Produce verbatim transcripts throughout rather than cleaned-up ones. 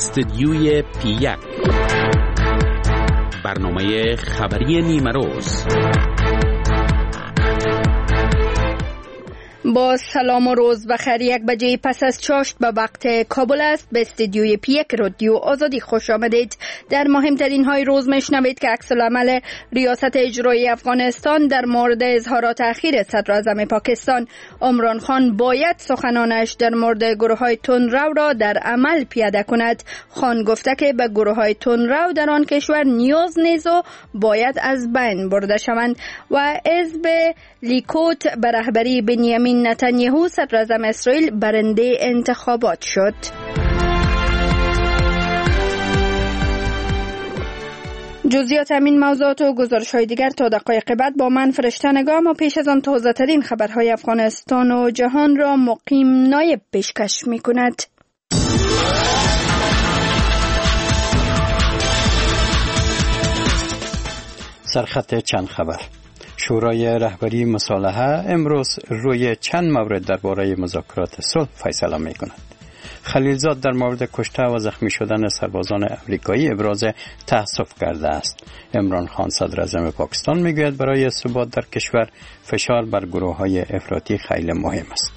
استدیوی پی یک، برنامه خبری نیمه روز. با سلام و روز بخیر. یک بجه پس از چاشت به وقت کابل است. به استدیوی پی یک رادیو آزادی خوش آمدید. در مهمترین های روز میشنوید که عکس العمل ریاست اجرایی افغانستان در مورد اظهارات اخیر صدر اعظم پاکستان عمران خان باید سخنانش در مورد گروه های تندرو را در عمل پیاده کند. خان گفته که به گروه های تندرو در آن کشور نیاز نیست و باید از بین برده شوند. و حزب لیکود به رهبری بنیامین نتانیاهو صدر اعظم اسرائیل برنده انتخابات شد. جزئیات همین موضوعات و گزارش‌های دیگر تا دقایق بعد با من فرشته نگاه. و پیش از آن تازه‌ترین خبرهای افغانستان و جهان را مقیم نایب پیشکش می‌کند. سرخط چند خبر. شورای رهبری مصالحه امروز روی چند مورد درباره مذاکرات صلح فیصله می‌کند. خلیلزاد در مورد کشته و زخمی شدن سربازان امریکایی ابراز تأسف کرده است. عمران خان صدر اعظم پاکستان میگوید برای ثبات در کشور فشار بر گروه‌های افراطی خیلی مهم است.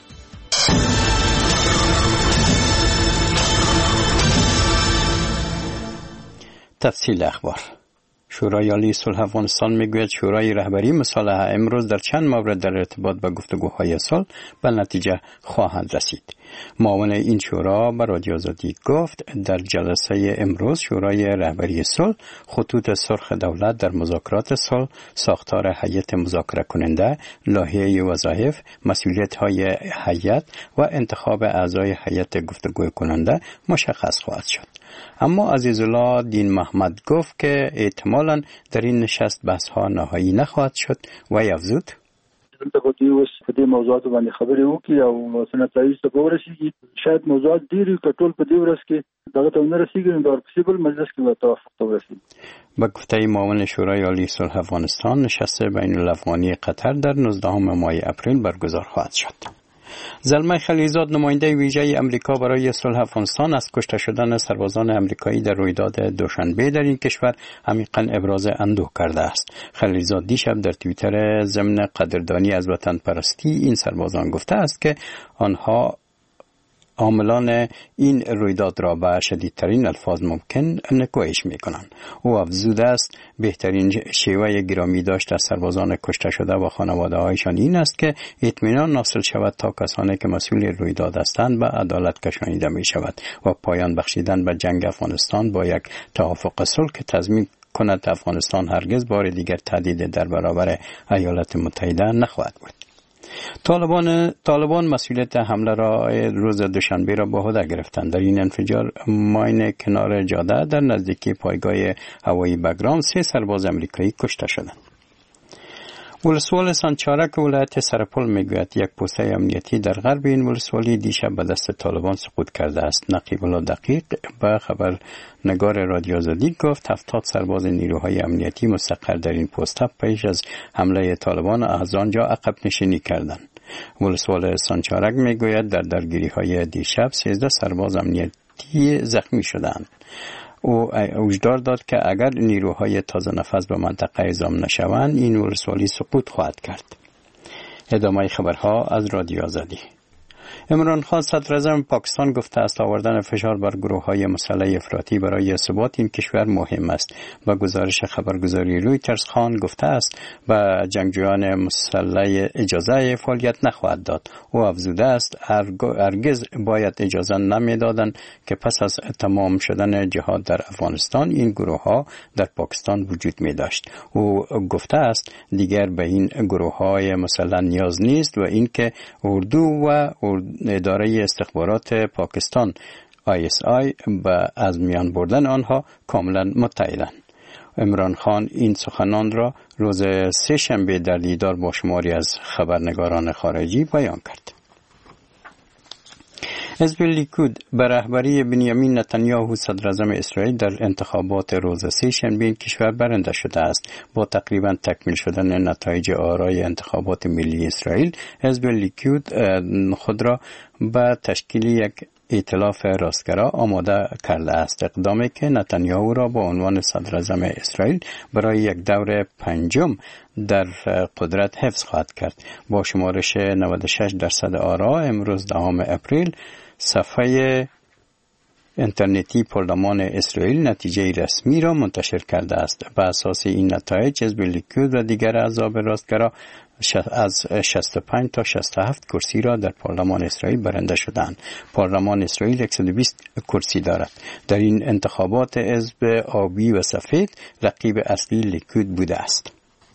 تفصیل اخبار. شورای عالی صلح افغانستان میگوید شورای رهبری مصالحه امروز در چند مورد در ارتباط با گفتگوهای صلح به نتیجه خواهند رسید. معاون این شورا به رادیو آزادی گفت در جلسه امروز شورای رهبری صلح خطوط سرخ دولت در مذاکرات صلح، ساختار هیئت مذاکره کننده، لایحه وظایف، مسئولیت‌های هیئت و انتخاب اعضای هیئت گفتگو کننده مشخص خواهد شد. اما عزیزالله دین محمد گفت که احتمالاً در این نشست بحث‌ها نهایی نخواهد شد و افزود دلته په دې اوس په دې موضوعاتو باندې خبرې وکړي او سنتایي ته ورسیږي. شاید موضوعات ډېری کټول په دې ورځ کې دغه ته نه رسیږي نو د پسیبل مجلس کې به توافق ته ورسیږي. با گفته معاون شورای عالی صلح افغانستان نشست بین الافغانی قطر در نوزدهم ماه اپریل برگزار خواهد شد. زلمه خلیلزاد نماینده ویژه امریکا برای صلح افغانستان از کشته شدن سربازان امریکایی در رویداد دوشنبه در این کشور عمیقاً ابراز اندوه کرده است. خلیلزاد دیشب در توییتر ضمن قدردانی از وطن پرستی این سربازان گفته است که آنها عاملان این رویداد را به شدیدترین الفاظ ممکن نکوهش میکنند. او افزوده است بهترین شیوه گرامی داشت از سربازان کشته شده و خانواده هایشان این است که اطمینان حاصل شود تا کسانی که مسئول رویداد هستند به عدالت کشانیده می شود و پایان بخشیدن به جنگ افغانستان با یک توافق صلح که تضمین کند افغانستان هرگز بار دیگر تهدید در برابر ایالات متحده نخواهد بود. طالبان طالبان مسئولیت حمله را روز دوشنبه را به عهده گرفتند. در این انفجار ماین کنار جاده در نزدیکی پایگاه هوایی بگرام سه سرباز امریکایی کشته شدند. ولسوالی سانچارک ولایت سرپل میگوید یک پوسته امنیتی در غرب این ولسوالی دیشب به دست طالبان سقوط کرده است. نقیب الله دقیق به خبرنگار رادیو آزادی گفت هفتاد سرباز نیروهای امنیتی مستقر در این پوسته پیش از حمله طالبان از آنجا عقب نشینی کردند. ولسوال سانچارک میگوید در درگیری‌های دیشب سیزده سرباز امنیتی زخمی شدند. او هشدار داد که اگر نیروهای تازه نفس به منطقه اعزام نشوند این ولسوالی سقوط خواهد کرد. ادامه خبرها از رادیو آزادی. عمران خان صدر اعظم پاکستان گفته است آوردن فشار بر گروه‌های مسلح افراطی برای ثبات این کشور مهم است. با گزارش خبرگزاری رویترز خان گفته است به جنگجویان مسلح اجازه فعالیت نخواهد داد. او افزوده است هرگز باید اجازه نمیدادند که پس از تمام شدن جهاد در افغانستان این گروه‌ها در پاکستان وجود می داشت. او گفته است دیگر به این گروه‌های مسلح نیاز نیست و اینکه اردو و اداره استخبارات پاکستان آی اس آی به از میان بردن آنها کاملا متحدند. عمران خان این سخنان را روز سه شنبه در دیدار با شماری از خبرنگاران خارجی بیان کرد. حزب لیکود به رهبری بنیامین نتانیاهو صدر اعظم اسرائیل در انتخابات روز سه شنبه کشور برنده شده است. با تقریبا تکمیل شدن نتایج آرای انتخابات ملی اسرائیل، حزب لیکود خود را به تشکیل یک ائتلاف راستگرا آماده کرده است، اقدامی که نتانیاهو را با عنوان صدراعظم اسرائیل برای یک دور پنجم در قدرت حفظ خواهد کرد. با شمارش نود و شش درصد آرا امروز دهم اپریل صفحه اینترنتی پارلمان اسرائیل نتیجه رسمی را منتشر کرده است. بر اساس این نتایج حزب لیکود و دیگر احزاب راستگرا از شصت و پنج تا شصت و هفت کرسی را در پارلمان اسرائیل برنده شدند. پارلمان اسرائیل صد و بیست کرسی دارد. در این انتخابات حزب آبی و سفید رقیب اصلی لیکود بوده است.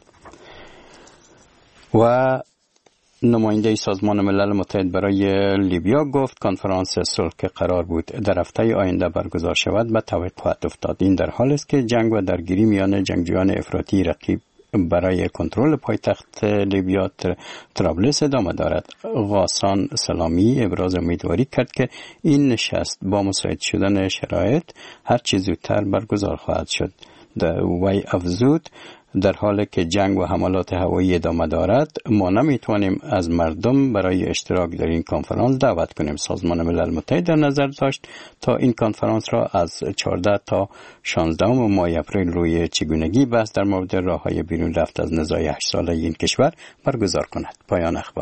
و نماینده سازمان ملل متحد برای لیبیا گفت کنفرانس صلح که قرار بود در هفته آینده برگزار شود به توقف افتاد. این در حالی است که جنگ و درگیری میان جنگجویان افراطی رقیب برای کنترل پایتخت لیبیا طرابلس ادامه دارد. غاسان سلامی ابراز امیدواری کرد که این نشست با مساعد شدن شرایط هر چه زودتر برگزار خواهد شد. وی افزود در حالی که جنگ و حملات هوایی ادامه دارد ما نمیتوانیم از مردم برای اشتراک در این کنفرانس دعوت کنیم. سازمان ملل متحد در نظر داشت تا این کنفرانس را از چهارده تا شانزده ماه اپریل روی چگونگی بحث در مورد راههای بیرون رفت از نزاع هشت ساله این کشور برگزار کند. پایان اخبار.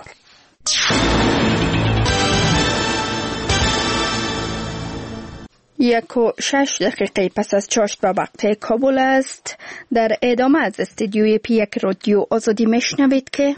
یک و شش دقیقه پس از چاشت به وقت کابل است. در ادامه از استودیوی پی یک رادیو آزادی میشنوید که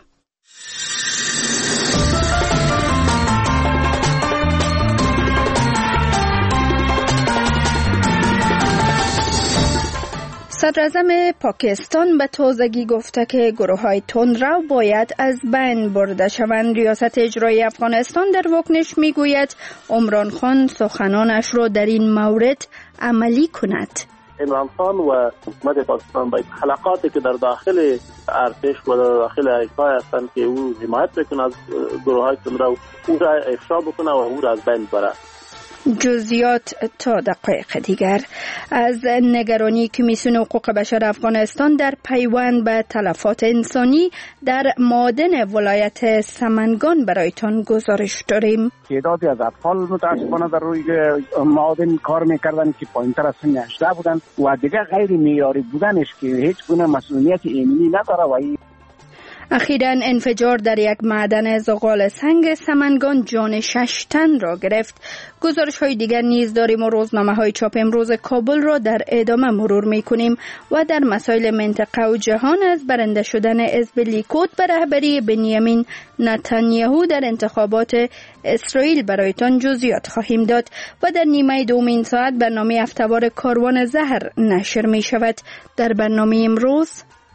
صدراعظم پاکستان به تازگی گفته که گروه‌های تندرو باید از بین برده شوند. ریاست اجرایی افغانستان در واکنش میگوید عمران خان سخنانش را در این مورد عملی کند. عمران خان و حکومت پاکستان باید حلقاتی که در داخل ارتش و در داخل ایکای هستند که او حمایت بکنه از گروه‌های تندرو، او را افشا بکنه و او را از بین ببره. جزئیات تا دقایق دیگر. از نگرانی کمیسیون حقوق بشر افغانستان در پیوند به تلفات انسانی در معادن ولایت سمنگان برایتان گزارش داریم. تعدادی از اطفال متاسفانه در روی معادن کار میکردن که پایینتر از سن هجده بودن و دیگه غیر معیاری بودنش که هیچ گونه مسئولیت ایمنی نداره. و اخیراً انفجار در یک معدن زغال سنگ سمنگان جان شش تن را گرفت. گزارش های دیگر نیز داریم و روزنامه های چاپ امروز کابل را در ادامه مرور می کنیم و در مسائل منطقه و جهان از برنده شدن حزب لیکود به رهبری بنیامین نتانیاهو در انتخابات اسرائیل برایتان جزئیات خواهیم داد و در نیمه دومین ساعت برنامه هفته‌وار کاروان زهر نشر می شود. در برنامه امروز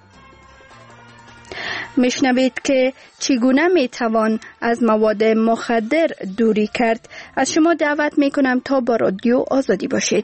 میشنوید که چگونه میتوان از مواد مخدر دوری کرد. از شما دعوت میکنم تا با رادیو آزادی باشید.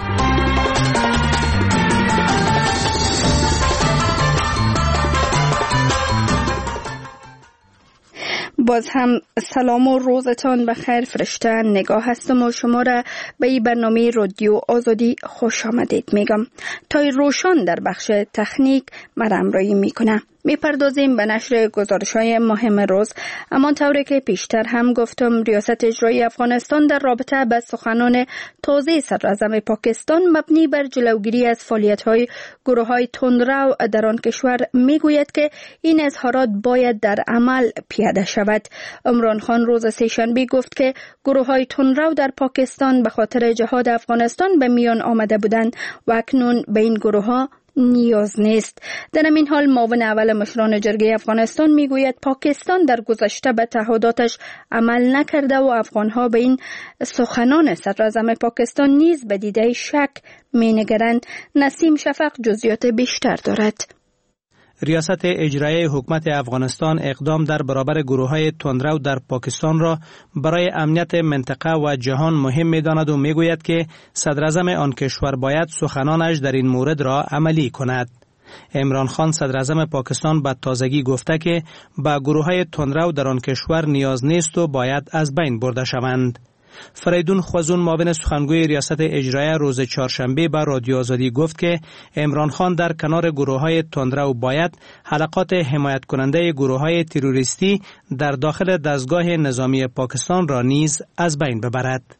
باز هم سلام و روزتان بخیر. فرشته نگاه هستم و شما را به این برنامه رادیو آزادی خوش آمدید میگم. تا روشان در بخش تکنیک مرا همراهی میکنه. میپردازیم به نشر گزارش‌های مهم روز. اما طوری که پیشتر هم گفتم ریاست اجرایی افغانستان در رابطه با سخنان تازه صدراعظم پاکستان مبنی بر جلوگیری از فعالیت‌های گروه‌های تندرو در آن کشور میگوید که این اظهارات باید در عمل پیاده شود. عمران خان روز سه‌شنبه گفت که گروه‌های تندرو در پاکستان به خاطر جهاد افغانستان به میان آمده بودند و اکنون به این گروه‌ها نیاز نیست. در این حال معاون اول مشران جرگه افغانستان میگوید پاکستان در گذشته به تعهداتش عمل نکرده و افغانها به این سخنان صدراعظم پاکستان نیز به دیده شک مینگرند. نسیم شفق جزئیات بیشتر دارد. ریاست اجرایی حکومت افغانستان اقدام در برابر گروه‌های تندرو در پاکستان را برای امنیت منطقه و جهان مهم می‌داند و می‌گوید که صدراعظم آن کشور باید سخنانش در این مورد را عملی کند. عمران خان صدراعظم پاکستان به تازگی گفته که با گروه‌های تندرو در آن کشور نیاز نیست و باید از بین برده شوند. فریدون خوازون معاون سخنگوی ریاست اجرایی روز چهارشنبه به رادیو آزادی گفت که عمران خان در کنار گروه‌های تندرو باید حلقات حمایت کننده گروه‌های تروریستی در داخل دستگاه نظامی پاکستان را نیز از بین ببرد.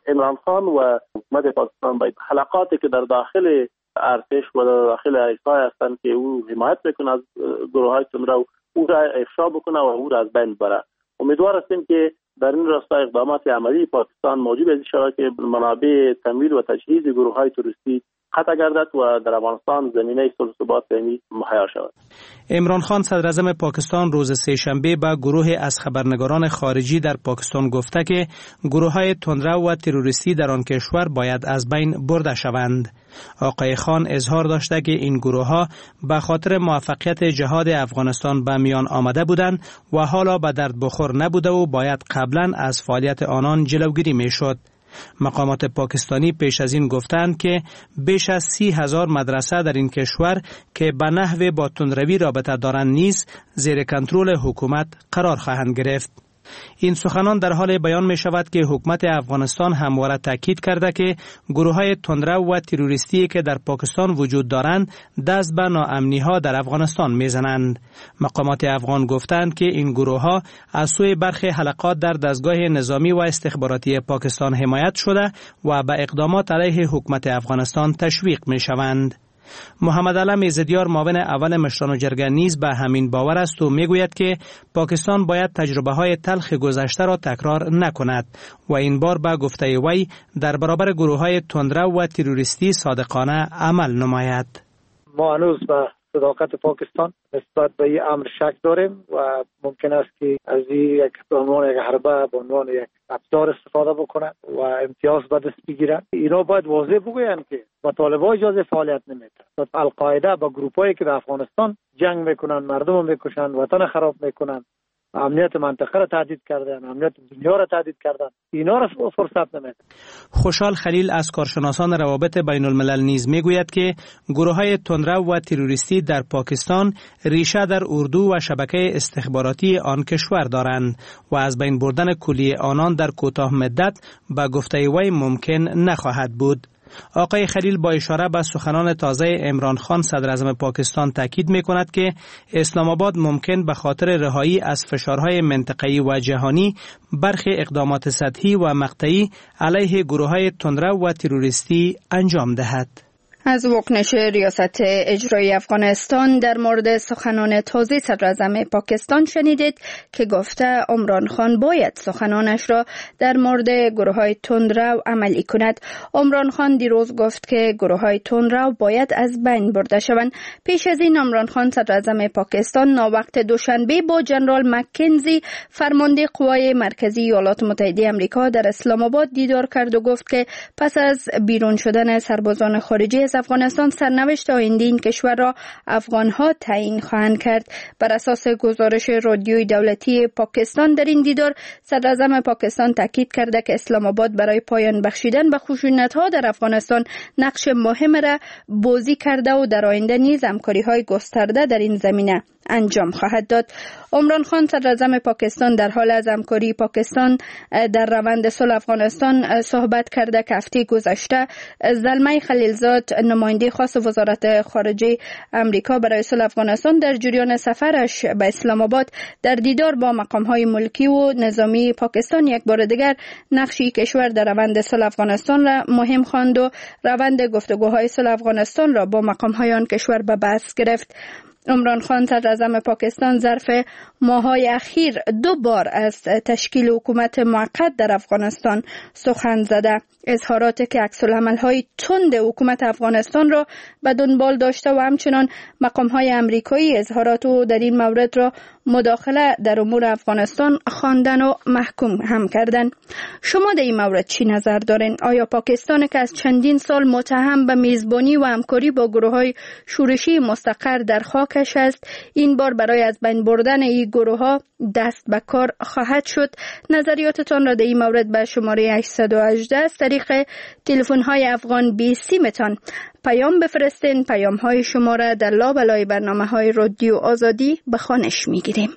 عمران خان و حکومت پاکستان باید حلقاتی که در داخل ارتش و در داخل ایسای هستند که او حمایت میکنه از گروه های تندرو، او را افشا بکنه و او را از بین ببره. امیدوار هستیم که در این راستا اقدامات عملی پاکستان موجب از شود که منابع تمویل و تجهیز گروه های تروریستی قطع گردد و در افغانستان زمینه صلح و ثبات فعلی مهیا شود. عمران خان صدراعظم پاکستان روز سه‌شنبه به گروه از خبرنگاران خارجی در پاکستان گفته که گروه های تندرو و تروریستی در آن کشور باید از بین برده شوند. آقای خان اظهار داشته که این گروه ها به خاطر موفقیت جهاد افغانستان به میان آمده بودند و حالا به درد بخور نبوده و باید قبلا از فعالیت آنان جلوگیری می شد. مقامات پاکستانی پیش از این گفتند که بیش از سی هزار مدرسه در این کشور که به نحو با تندروی رابطه دارند نیز زیر کنترل حکومت قرار خواهند گرفت. این سخنان در حال بیان می شود که حکومت افغانستان همواره تاکید کرده که گروه های تندرو و تروریستی که در پاکستان وجود دارند دست به ناامنی ها در افغانستان می زنند. مقامات افغان گفتند که این گروه ها از سوی برخی حلقات در دستگاه نظامی و استخباراتی پاکستان حمایت شده و به اقدامات علیه حکومت افغانستان تشویق می شوند. محمد علم ایزدیار معاون اول مشران جرگه نیز به همین باور است و میگوید که پاکستان باید تجربه های تلخ گذشته را تکرار نکند و این بار به گفته وی در برابر گروه های تندرو و تروریستی صادقانه عمل نماید. ما هنوز به صداقت پاکستان نسبت به این امر شک داریم و ممکن است که از این یک به عنوان یک حربه به عنوان یک ابزار استفاده بکنن و امتیاز به دست بگیرن. اینا باید واضح بگوین که با طالبان اجازه فعالیت نمیده. القاعده با گروپایی که در افغانستان جنگ میکنن، مردم میکشن، وطن خراب میکنن، امنیت منطقه را تهدید کردن، امنیت دنیا را تهدید کردن، اینا را فرصت نمیده. خوشحال خلیل از کارشناسان روابط بین الملل نیز میگوید که گروه های تندرو و تروریستی در پاکستان ریشه در اردو و شبکه استخباراتی آن کشور دارند و از بین بردن کلی آنان در کوتاه مدت به گفته وی ممکن نخواهد بود. آقای خلیل با اشاره به سخنان تازه عمران خان صدراعظم پاکستان تاکید می‌کند که اسلام آباد ممکن به خاطر رهایی از فشارهای منطقه‌ای و جهانی برخی اقدامات سطحی و مقطعی علیه گروه‌های تندرو و تروریستی انجام دهد. از واکنش ریاست اجرایی افغانستان در مورد سخنان تازه صدراعظم پاکستان شنیدید که گفته عمران خان باید سخنانش را در مورد گروه‌های تندرو عملی کند. عمران خان دیروز گفت که گروه‌های تندرو باید از بین برده شوند. پیش از این عمران خان صدراعظم پاکستان ناوقت دوشنبه با جنرال مکنزی فرمانده قوای مرکزی ایالات متحده آمریکا در اسلام آباد دیدار کرد و گفت که پس از بیرون شدن سربازان خارجی از افغانستان سرنوشت آینده این کشور را افغانها تعیین خواهند کرد. بر اساس گزارش رادیوی دولتی پاکستان در این دیدار صدراعظم پاکستان تاکید کرده که اسلام آباد برای پایان بخشیدن به خشونت‌ها در افغانستان نقش مهم را بازی کرده و در آینده نیز همکاری‌های گسترده در این زمینه انجام خواهد داد. عمران خان صدراعظم پاکستان در حال از همکاری پاکستان در روند صلح افغانستان صحبت کرده که هفته گذشته زلمه خلیلزاد نماینده خاص وزارت خارجه آمریکا برای صلح افغانستان در جریان سفرش به اسلام آباد در دیدار با مقام‌های ملکی و نظامی پاکستان یک بار دیگر نقش کشور در روند صلح افغانستان را مهم خواند و روند گفتگوهای صلح افغانستان را با مقام‌های آن کشور به بحث گرفت. عمران خان صدراعظم پاکستان ظرف ماه‌های اخیر دو بار از تشکیل حکومت موقت در افغانستان سخن زده. اظهاراتی که عکس‌العمل‌های تند حکومت افغانستان را به دنبال داشته و همچنان مقام‌های آمریکایی اظهارات او در این مورد را مداخله در امور افغانستان خواندن و محکوم هم کردن. شما در این مورد چی نظر دارین؟ آیا پاکستان که از چندین سال متهم به میزبانی و همکاری با گروه‌های شورشی مستقر در خاکش است، این بار برای از بین بردن این گروه‌ها دست به کار خواهد شد؟ نظریاتتان را در این مورد به شماره هشتصد و هجده از طریق تلفن‌های افغان بیست متان پیام بفرستین. پیام‌های شما را در لابلای برنامه‌های رادیو آزادی به خوانش می‌گیریم.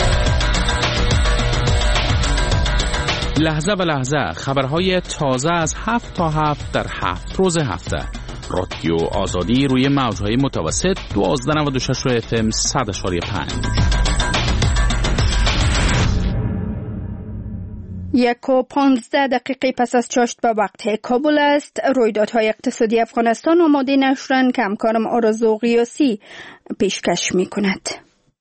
لحظه به لحظه خبرهای تازه از هفت تا هفت در هفت روز هفته. رادیو آزادی روی موج‌های متوسط دوازده و نود و شش اف ام صد و پنج. یک و پانزده دقیقه پس از چاشت به وقت کابل است. رویدادهای اقتصادی افغانستان آماده نشرند که همکارم آرزو غیاسی پیشکش می کند.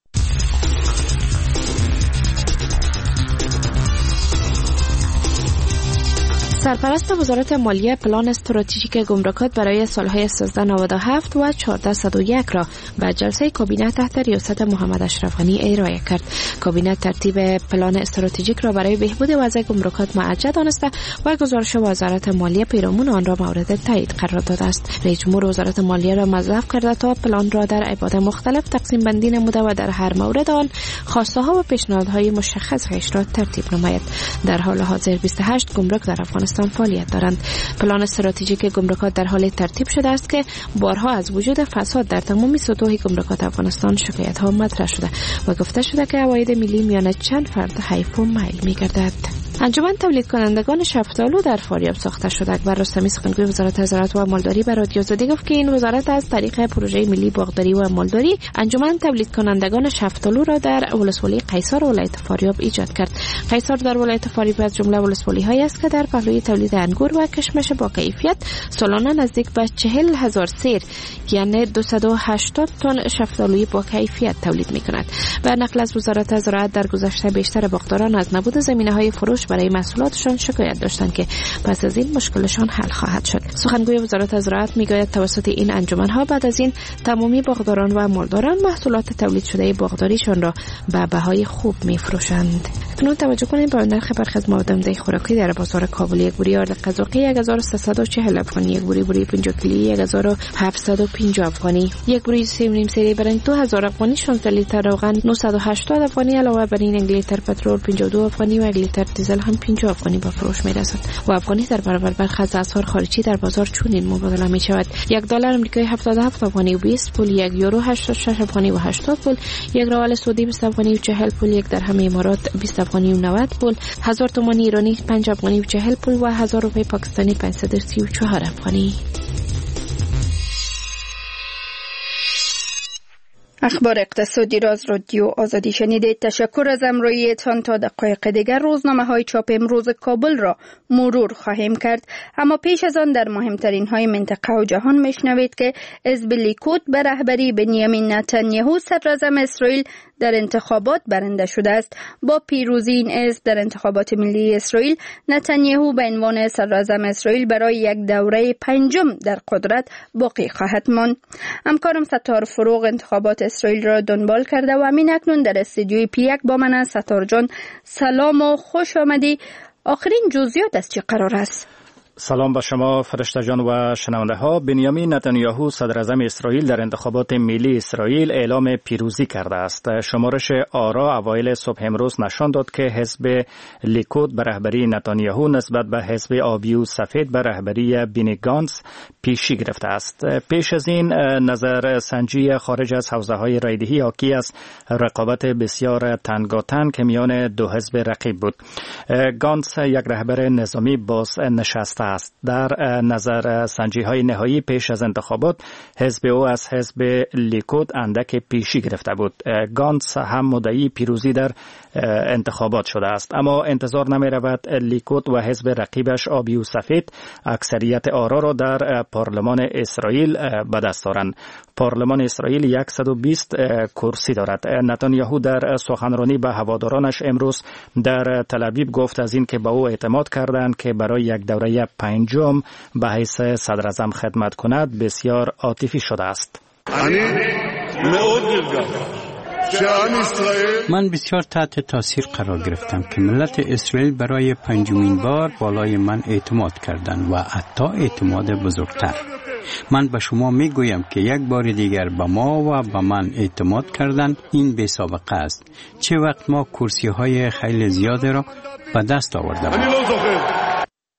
سرپرست وزارت مالیه پلان استراتژیک گمرکات برای سالهای سیزده نود و هفت و چهارده صد و یک را به جلسه کابینه تحت ریاست محمد اشرف غنی ارائه کرد. کابینه ترتیب پلان استراتژیک را برای بهبود وضع گمرکات معجل دانسته و گزارش وزارت مالیه پیرامون آن را مورد تایید قرار داده است. رئیس جمهور وزارت مالیه را موظف کرده تا پلان را در ابعاد مختلف تقسیم بندی نموده و در هر مورد آن خواسته ها و پیشنهادهای مشخص را ترتیب نماید. در حال حاضر بیست و هشت گمرک در افغانستان فعالیت دارند. پلان استراتژیک گمرکات در حال ترتیب شده است که بارها از وجود فساد در تمامی سطوح گمرکات افغانستان شکایت ها مطرح شده و گفته شده که عواید ملی میان چند فرد حیف و میل می‌گردد. انجمن تولید کنندگان شفتالو در فاریاب ساخته شده. اکبر رستمی سخنگوی وزارت زراعت و مالداری به رادیو آزادی گفت که این وزارت از طریق پروژه ملی باغداری و مالداری انجمن تولید کنندگان شفتالو را در ولسوالی قیصر ولایت فاریاب ایجاد کرد. قیصر در ولایت فاریاب از جمله ولسوالی‌هایی است که در پهلوی تولید انگور و کشمش با کیفیت سالانه نزدیک به چهل هزار سیر یعنی دویست و هشتاد تن شفتالوی با کیفیت تولید می‌کند. و نقل از وزارت زراعت در گذشته بیشتر باغداران از نبود زمینه‌های فروش برای محصولاتشان شکایت داشتند که پس از این مشکلشان حل خواهد شد. سخنگوی وزارت زراعت میگوید توسط این انجمن‌ها بعد از این تمامی باغداران و مالداران محصولات تولید شده باغداریشان را به بهای خوب می‌فروشند. اکنون توجه کنید به نرخ برخی از مواد خوراکی در بازار کابل. یک بوری آرد قزاقی یک هزار و سیصد و چهل افغانی، یک بوری بوری پنجاه کیلویی یک هزار و هفتصد و پنجاه افغانی، یک بوری سه و نیم سری برنج دو هزار افغانی، شانزده لیتر روغن نهصد و هشتاد افغانی، علاوه بر این یک لیتر پترول پنجاه و دو افغانی و یک لیتر دیزل هم پنجاه افغانی به فروش می‌رسد. و افغانی در برابر برخی از اسعار خارجی در بازار چنین مبادله می‌شود: یک دلار آمریکایی هفتاد و هفت افغانی و بیست پول، یک یورو هشتاد و شش افغانی و هشتاد پول، یک ریال سعودی بیست افغانی و چهل پول، یک درهم امارات بیست افغانی و نود پول، هزار تومان ایرانی پنج افغانی و چهل پول و هزار روپیه پاکستانی پانصد و سی و چهار افغانی. اخبار اقتصادی را از رادیو آزادی شنیدید. تشکر از همراهیتان. تا دقایق دیگر روزنامه های چاپ امروز کابل را مرور خواهیم کرد، اما پیش از آن در مهمترین های منطقه و جهان میشنوید که حزب لیکود به رهبری بنیامین نتانیاهو صدراعظم اسرائیل در انتخابات برنده شده است. با پیروزی این حزب در انتخابات ملی اسرائیل، نتانیاهو به عنوان صدراعظم اسرائیل برای یک دوره پنجم در قدرت باقی خواهد ماند. همکارم ستار فروغ انتخابات اسرائیل را دنبال کرده و همین اکنون در استودیوی پی یک با من است. ستار جان سلام و خوش آمدی. آخرین جزئیات از چه قرار است؟ سلام به شما فرشته جان و شنونده ها. بنیامین نتانیاهو صدراعظم اسرائیل در انتخابات ملی اسرائیل اعلام پیروزی کرده است. شمارش آرا اوایل صبح امروز نشان داد که حزب لیکود به رهبری نتانیاهو نسبت به حزب آبی و سفید به رهبری بینی گانتز پیشی گرفته است. پیش از این نظر سنجی خارج از حوزه های رایدهی حاکی از رقابت بسیار تنگاتنگ که میان دو حزب رقیب بود. گانتز یک رهبر نظامی باز نشسته است. در نظر سنجی های نهایی پیش از انتخابات حزب او از حزب لیکود اندک پیشی گرفته بود. گانتز هم مدعی پیروزی در انتخابات شده است، اما انتظار نمی رود لیکود و حزب رقیبش آبی و سفید اکثریت آرا را در پارلمان اسرائیل به دست دارند. پارلمان اسرائیل صد و بیست کرسی دارد. نتانیاهو در سخنرانی به هوادارانش امروز در تل‌آویو گفت از این که به او اعتماد کردند که برای یک دوره پنجم به حیث صدراعظم خدمت کند بسیار عاطفی شده است. من بسیار تحت تاثیر قرار گرفتم که ملت اسرائیل برای پنجمین بار بالای من اعتماد کردند و حتی اعتماد بزرگتر. من به شما می گویم که یک بار دیگر به ما و به من اعتماد کردن این بی سابقه است. چه وقت ما کرسی های خیلی زیاده را به دست آورده بودیم.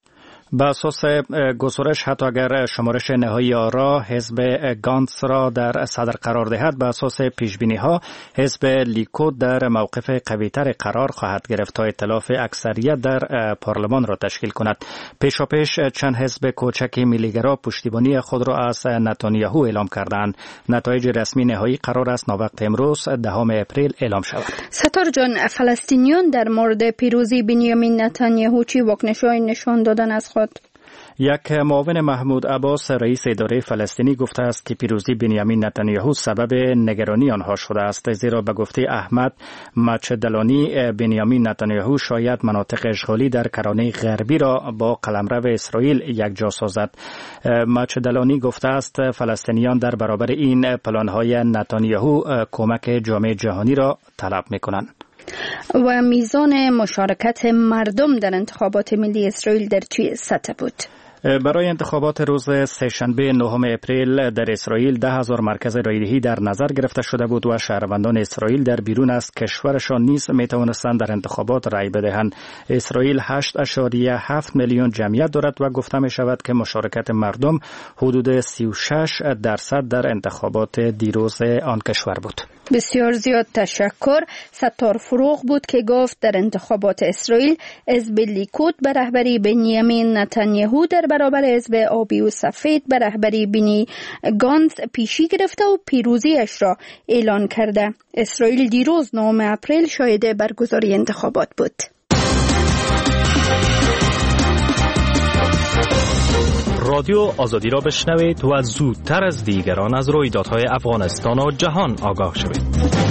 به اساس گزارش حتی اگر شمارش نهایی آرا حزب گانتس را در صدر قرار دهد، به اساس پیشبینی ها حزب لیکود در موقف قوی‌تر قرار خواهد گرفت تا ائتلاف اکثریت در پارلمان را تشکیل کند. پیشاپیش چند حزب کوچک ملیگرا پشتیبانی خود را از نتانیاهو اعلام کردند. نتایج رسمی نهایی قرار است ناوقت امروز دهم اپریل اعلام شود. ستار جان، فلسطینیان در مورد پیروزی بنیامین نتانیاهو چی واکنش‌های نشان دادن از خود؟ یک معاون محمود عباس رئیس اداره فلسطینی گفته است که پیروزی بنیامین نتانیاهو سبب نگرانی آنها شده است، زیرا به گفته احمد مچدلانی بنیامین نتانیاهو شاید مناطق اشغالی در کرانه غربی را با قلمرو اسرائیل یکجا سازد. مچدلانی گفته است فلسطینیان در برابر این پلان‌های نتانیاهو کمک جامعه جهانی را طلب می‌کنند. و میزان مشارکت مردم در انتخابات ملی اسرائیل در چه سطح بود؟ برای انتخابات روز سه‌شنبه نهم اپریل در اسرائیل ده هزار مرکز رایدهی در نظر گرفته شده بود و شهروندان اسرائیل در بیرون از کشورشان نیز می توانستند در انتخابات رای بدهند. اسرائیل هشت اشاریه هفت میلیون جمعیت دارد و گفته می شود که مشارکت مردم حدود سی و شش درصد در انتخابات دیروز آن کشور بود. بسیار زیاد تشکر. ستار فروغ بود که گفت در انتخابات اسرائیل حزب لیکود به رهبری بنیامین نتانیاهو در برابر حزب آبی و سفید به رهبری بنی گانتس پیشی گرفته و پیروزیش را اعلان کرده. اسرائیل دیروز نهم اپریل شاهد برگزاری انتخابات بود. رادیو آزادی را بشنوید و زودتر از دیگران از رویدادهای افغانستان و جهان آگاه شوید.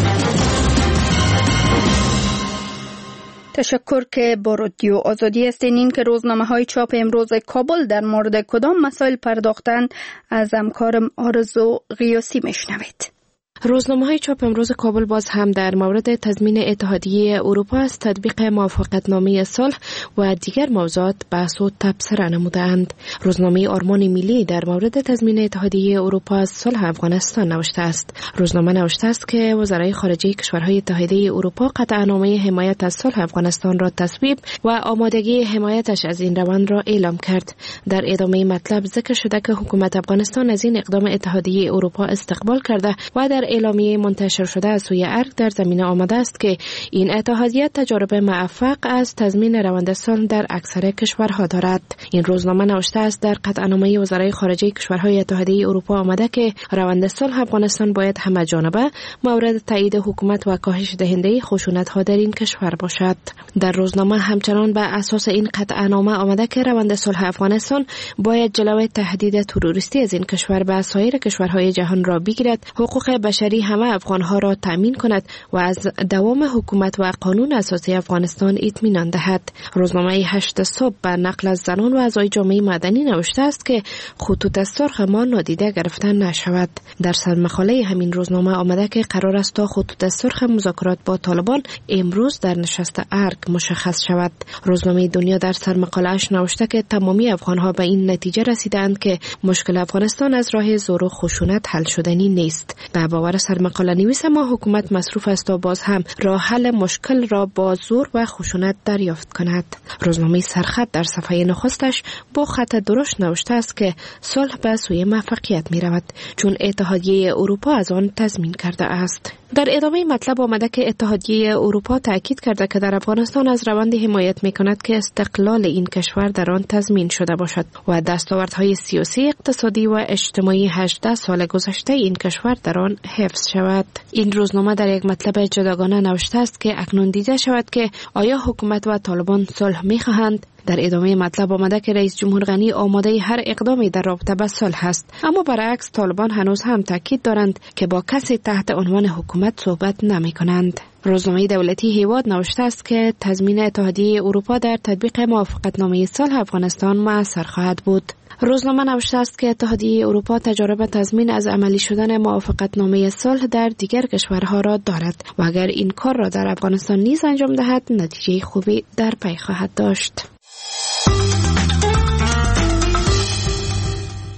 تشکر که با رادیو آزادی هستین. این که روزنامه های چاپ امروز کابل در مورد کدام مسائل پرداختن از همکارم آرزو غیاسی میشنوید. روزنامه های چاپ امروز کابل باز هم در مورد تضمین اتحادیه اروپا از تطبیق موافقتنامه صلح و دیگر موضوعات بحث و تبصره نمودند. روزنامه آرمان ملی در مورد تضمین اتحادیه اروپا از صلح افغانستان نوشته است. روزنامه نوشته است که وزرای خارجه کشورهای اتحادیه اروپا قطعنامه حمایت از صلح افغانستان را تصویب و آمادگی حمایتش از این روند را اعلام کرد. در ادامه مطلب ذکر شده که حکومت افغانستان از این اقدام اتحادیه اروپا استقبال کرده و در اعلامیه منتشر شده از سوی ارگ در زمینه آمده است که این اتحادیه تجارب موفق از تضمین روند صلح در اکثر کشورها دارد. این روزنامه نوشته است در قطعنامه وزرای خارجه کشورهای اتحادیه اروپا آمده که روند صلح افغانستان باید همه جانبه مورد تایید حکومت و کاهش دهنده خشونت‌ها در این کشور باشد. در روزنامه همچنان به اساس این قطعنامه آمده که روند صلح افغانستان باید جلوی تهدید تروریستی از این کشور به سایر کشورهای جهان را بگیرد، حقوق بشری همه افغانها را تامین کند و از دوام حکومت و قانون اساسی افغانستان اطمینان دهد. روزنامه هشت صبح به نقل از زنان و اعضای جامعه مدنی نوشته است که خطوط سرخ ما نادیده گرفته نشود. در سرمقاله همین روزنامه آمده که قرار است تا خطوط سرخ مذاکرات با طالبان امروز در نشست ارگ مشخص شود. روزنامه دنیا در سرمقاله‌اش نوشته که تمامی افغانها به این نتیجه رسیدند که مشکل افغانستان از راه زور و خشونت حل شدنی نیست. به باور سرمقاله نویس ما حکومت مصروف است تا باز هم راه حل مشکل را با زور و خشونت دریافت کند. روزنامه سرخط در صفحه نخستش با خط درشت نوشته است که صلح به سوی موفقیت می رود چون اتحادیه اروپا از آن تضمین کرده است. در ادامه مطلب آمده که اتحادیه اروپا تاکید کرده که در افغانستان از روندی حمایت می کند که استقلال این کشور در آن تضمین شده باشد و دستاوردهای سیاسی، اقتصادی و اجتماعی هجده سال گذشته این کشور در آن حفظ شود. این روزنامه در یک مطلب جداگانه نوشته است که اکنون دیده شود که آیا حکومت و طالبان صلح می خواهند. در ادامه مطلب آمده که رئیس جمهور غنی آماده هر اقدامی در رابطه با صلح است، اما برعکس طالبان هنوز هم تاکید دارند که با کسی تحت عنوان حکومت صحبت نمی کنند. روزنامه دولتی هیواد نوشته است که تضمین اتحادیه اروپا در تطبیق موافقتنامه صلح افغانستان مؤثر خواهد بود. روزنامه نوشته است که اتحادیه اروپا تجارب تضمین از عملی شدن موافقتنامه صلح در دیگر کشورها را دارد و اگر این کار را در افغانستان نیز انجام دهد نتیجه خوبی در پی خواهد داشت.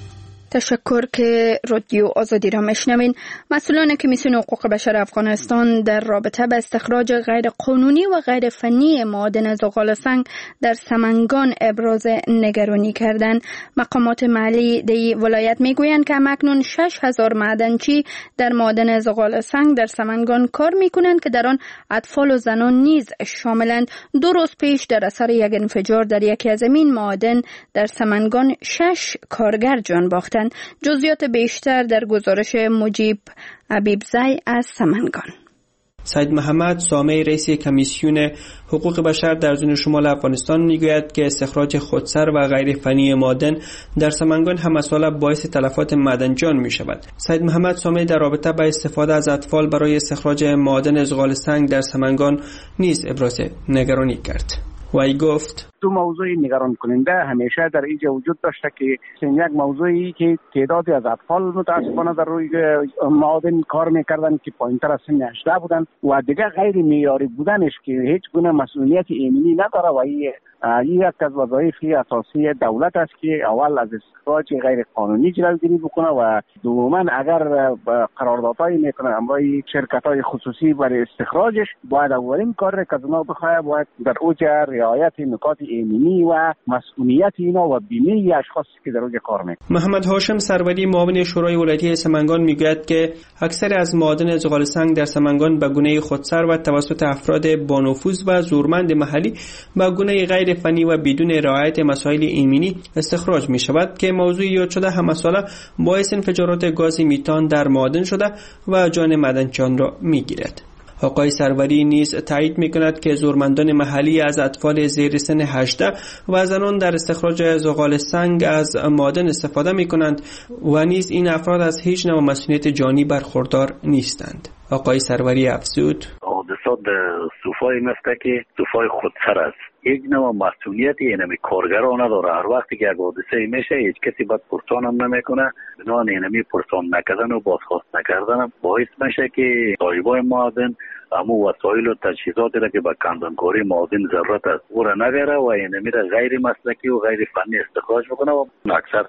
تشکر که رادیو آزادی را میشنوین. مسئولان کمیسیون حقوق بشر افغانستان در رابطه با استخراج غیر قانونی و غیر فنی معادن زغال سنگ در سمنگان ابراز نگرانی کردند. مقامات محلی دی ولایت میگویند که همکنون شش هزار معدنچی در معادن زغال سنگ در سمنگان کار میکنند که در آن اطفال و زنان نیز شاملند. دو روز پیش در اثر یک انفجار در یکی از این معادن در سمنگان شش کارگر جان باختند. جزئیات بیشتر در گزارش مجیب حبیبزی از سمنگان. سید محمد سامعی رئیس کمیسیون حقوق بشر در زون شمال افغانستان میگوید که استخراج خودسر و غیر فنی معادن در سمنگان همساله باعث تلفات معدنجان می شود. سید محمد سامعی در رابطه با استفاده از اطفال برای استخراج معادن زغال سنگ در سمنگان نیز ابراز نگرانی کرد. و ای گفت دو موضوع نگران کننده همیشه در اینجا وجود داشته که یک موضوعی که تعدادی از اطفال متاسفانه در روی معادن کار میکردن که پایینتر از سن هجده بودن و دیگه غیر معیاری بودنش که هیچ گونه مسئولیت ایمنی نداره و این یک از وظایف اساسی دولت است که اول از استخراج غیر قانونی جلوگیری بکنه و دوما اگر قراردادهای میکنه امرای شرکت‌های خصوصی برای استخراجش باید اولین کار که از اونا بخواه باید در اوج رعایت نکات ایمنی و مسئولیت اینا و بیمه اشخاصی که در اوج کار میکنه. محمد هاشم سروری معاون شورای ولایتی سمنگان میگوید که اکثر از معادن زغال سنگ در سمنگان به گونه خودسر و توسط افراد با نفوذ و زورمند محلی به گونه غیر فنی و بدون رعایت مسائل ایمنی استخراج می شود که موضوع یاد شده همساله باعث انفجارات گاز میتان در معادن شده و جان معدنچیان را می گیرد. آقای سروری نیز تایید می کند که زورمندان محلی از اطفال زیر سن هجده و زنان در استخراج زغال سنگ از معادن استفاده می کنند و نیز این افراد از هیچ نوع مسئولیت جانی برخوردار نیستند. آقای سروری افزود حادثات صوفای مثل که صوفای خودسر است. یک نوع مسئولیتی اینمی کارگران نداره. هر وقتی که یک حادثه میشه هیچ کسی باید پرسان هم نمیکنه. بنابراین اینمی پرسان نکردن و بازخواست نکردن باعث میشه که صاحبای معادن امو وسایل و تجهیزاتی را که به کندنکاری معادن ضرورت است او را نگیره و اینمی را غیر مسلکی و غیر فنی استخراج بکنه و اکثر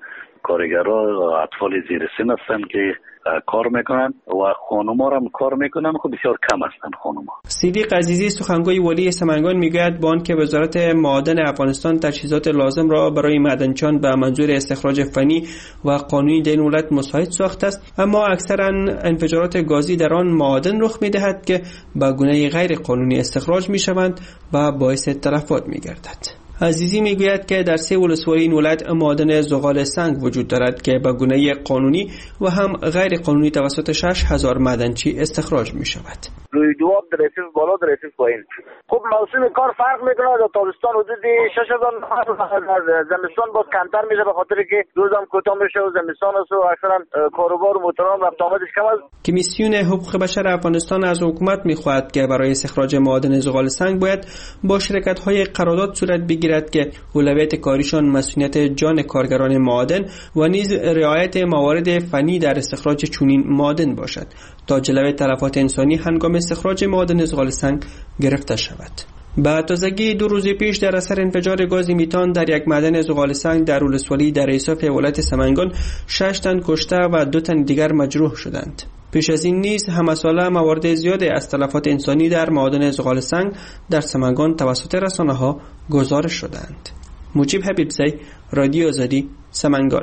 کارگرها اطفال زیر سن هستند که کار میکنن و خانوما هم کار میکنن خب بسیار کم هستند خانوما. صدیق عزیزی سخنگوی ولی سمنگان میگوید با آنکه وزارت معادن افغانستان تجهیزات لازم را برای معدنچیان به منظور استخراج فنی و قانونی در این ولایت مساعد ساخته است اما اکثرا انفجارات گازی در آن معادن رخ میدهد که به گونه غیر قانونی استخراج میشوند و باعث تلفات میگردد. عزیزی میگوید که در سه ولسوالی این ولایت معادن زغال سنگ وجود دارد که به گونه قانونی و هم غیر قانونی توسط شش هزار معدنچی استخراج می شود. روی دواب در افیس بالا در افیس پایین. خب موسم کار فرق میکنه. در تابستان حدود شش هزار نفر، زمستان باز کمتر میشه به خاطر که روزم کوتاه میشه و زمستان است و اکثرا کاروبار و موتوران رفت آمدش کم است. کمیسیون حقوق بشر افغانستان از حکومت میخواهد که برای استخراج معادن زغال سنگ باید با شرکت‌های قرارداد صورت بگیرد که اولویت کاریشان مسئولیت جان کارگران معادن و نیز رعایت موارد فنی در استخراج چنین معادن باشد تا جلوی تلفات انسانی هنگام استخراج معادن زغال سنگ گرفته شود. به تازگی دو روز پیش در اثر انفجار گاز میتان در یک معدن زغال سنگ در ولسوالی در ایساف ولایت سمنگان شش تن کشته و دو تن دیگر مجروح شدند. پیش از این نیز همساله موارد زیادی از تلفات انسانی در معادن زغال سنگ در سمنگان توسط رسانه‌ها گزارش شدند. مجیب حبیبزی، رادیو آزادی، سمنگان.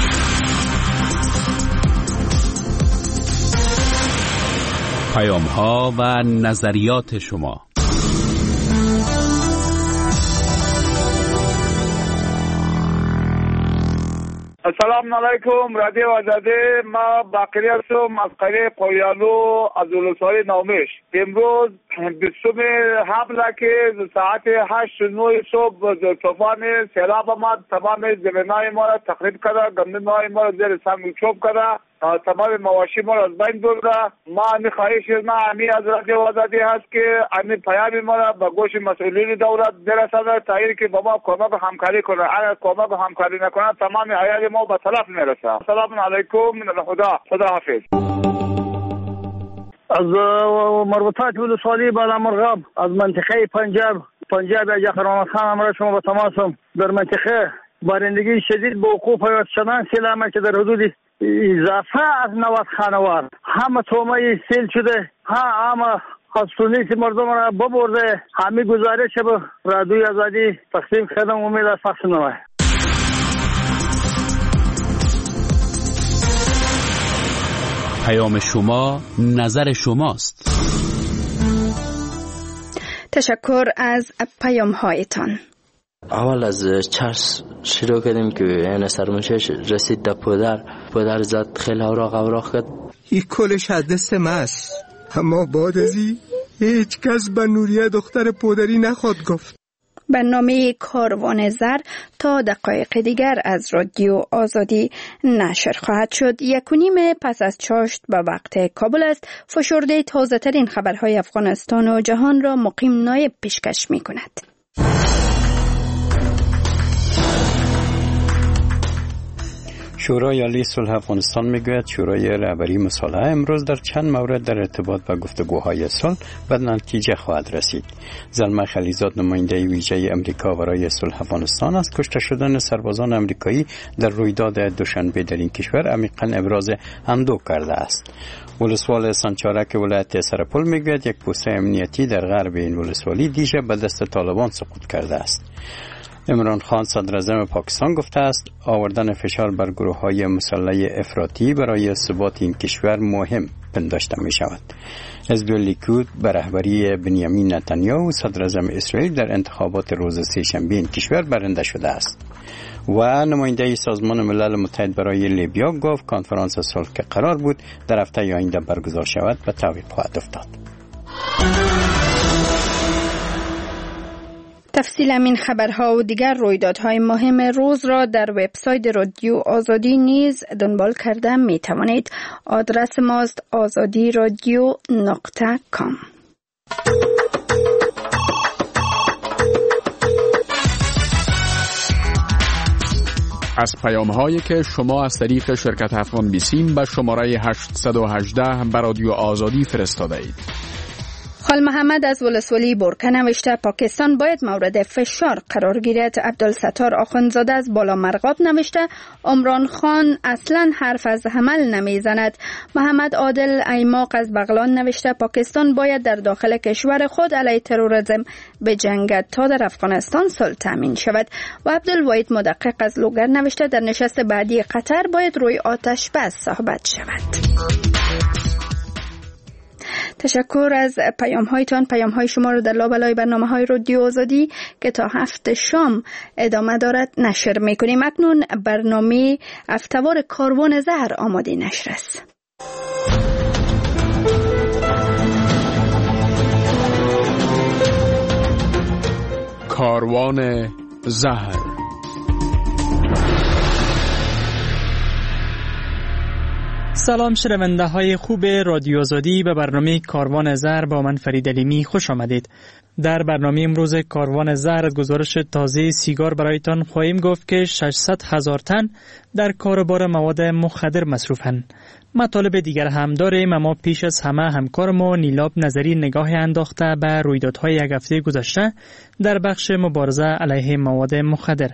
پیام‌ها و نظریات شما. السلام علیکم رادیو آزادی. ما باقری هستم از قریه قویالو از ولسوالی نومیش. امروز بیستم حمله که ساعت هشت نه صبح طوفان سیلاب آمد، تمام زمینای ما را تخریب کرده، گندم‌های ما را زیر سنگ چوب کرده، تمام مواشی ما را از بین برده. ما امی خواهش ما امی از رادیو آزادی هست که امی پیامی ما را به گوش مسئولین دولت برسانه تا اینکه با ما کمک و همکاری کنه. اگر کمک و همکاری نکنه تمام عیال ما به طرف میرسه. السلام علیکم، من خدا خدا حافظ. از مربوطات ولسوالی بالامرغاب از منطقه پنجاب پنجاب اجا خرمان خان امر شما به تماسم در منطقه بارندگی شدید به وقوع پیوست شدن سیل هم که در حدود اضافه از نود خانوار همه تومه سیل شده، همه خستونیت مردم را ببرده. همه گزارش به رادیوی آزادی تقسیم کردم. امید است پخش نماید. پیام شما، نظر شماست. تشکر از پیام هایتان. اول از چرس شروع کردیم که این سرمشش رسید در پدر پدر زد خیلی اوراق اوراق کرد. این کلش از دست ماست، اما بعد از این هیچ کس به نوریه دختر پدری نخواد گفت. برنامه کاروان زر تا دقایق دیگر از رادیو آزادی نشر خواهد شد. یک و نیم پس از چاشت به وقت کابل است. فشرده تازه ترین خبرهای افغانستان و جهان را مقیم نایب پیشکش می کند. شورای عالی صلح افغانستان میگوید شورای رهبری مصالحه امروز در چند مورد در ارتباط با گفتگوهای صلح به نتیجه خواهد رسید. زلمه خلیزاد نماینده ویژه امریکا برای صلح افغانستان از کشته شدن سربازان امریکایی در رویداد دوشنبه در این کشور عمیقاً ابراز اندوه کرده است. ولسوال سنچارک ولایت سرپل میگوید یک پوسته امنیتی در غرب این ولسوالی دیشب به دست طالبان سقوط کرده است. عمران خان صدر اعظم پاکستان گفته است آوردن فشار بر گروه‌های مسلح افراطی برای ثبات این کشور مهم پنداشته می شود. حزب لیکود به رهبری بنیامین نتانیاهو صدر اعظم اسرائیل در انتخابات روز سه‌شنبه این کشور برنده شده است. و نماینده سازمان ملل متحد برای لیبیا گفت کنفرانس صلح که قرار بود در هفته آینده برگزار شود به تعویق خواهد افتاد. تفصیل این خبرها و دیگر رویدادهای مهم روز را در وبسایت رادیو آزادی نیز دنبال کرده می توانید. آدرس ماست آزادی رادیو نقطه کام. از پیام هایی که شما از طریق شرکت افغان بیسیم به شماره هشتصد و هجده به رادیو آزادی فرستاده اید. خال محمد از ولسوالی برکه نوشته پاکستان باید مورد فشار قرار گیرد. عبدالستار آخوندزاده از بالا مرغاب نوشته عمران خان اصلا حرف از حمل نمیزند. محمد عادل ایماق از بغلان نوشته پاکستان باید در داخل کشور خود علیه تروریسم بجنگد تا در افغانستان صلح تامین شود. و عبدالوحید مدقق از لوگر نوشته در نشست بعدی قطر باید روی آتش بس صحبت شود. تشکر از پیام هایتان. پیام های شما رو در لابلای برنامه های رادیو آزادی که تا هفت شام ادامه دارد نشر میکنیم. اکنون برنامه افتوار کاروان زهر آماده نشر است. کاروان زهر. سلام شنونده های خوب رادیو آزادی، به برنامه کاروان زهر با من فرید علیمی خوش آمدید. در برنامه امروز کاروان زهر از گزارش تازه سیگار برایتان خواهیم گفت که ششصد هزار تن در کاربار مواد مخدر مصروفند. مطالب دیگر هم داریم، اما پیش از همه همکارم و نیلاب نظری نگاه انداخته به رویدادهای یک هفته گذشته در بخش مبارزه علیه مواد مخدر.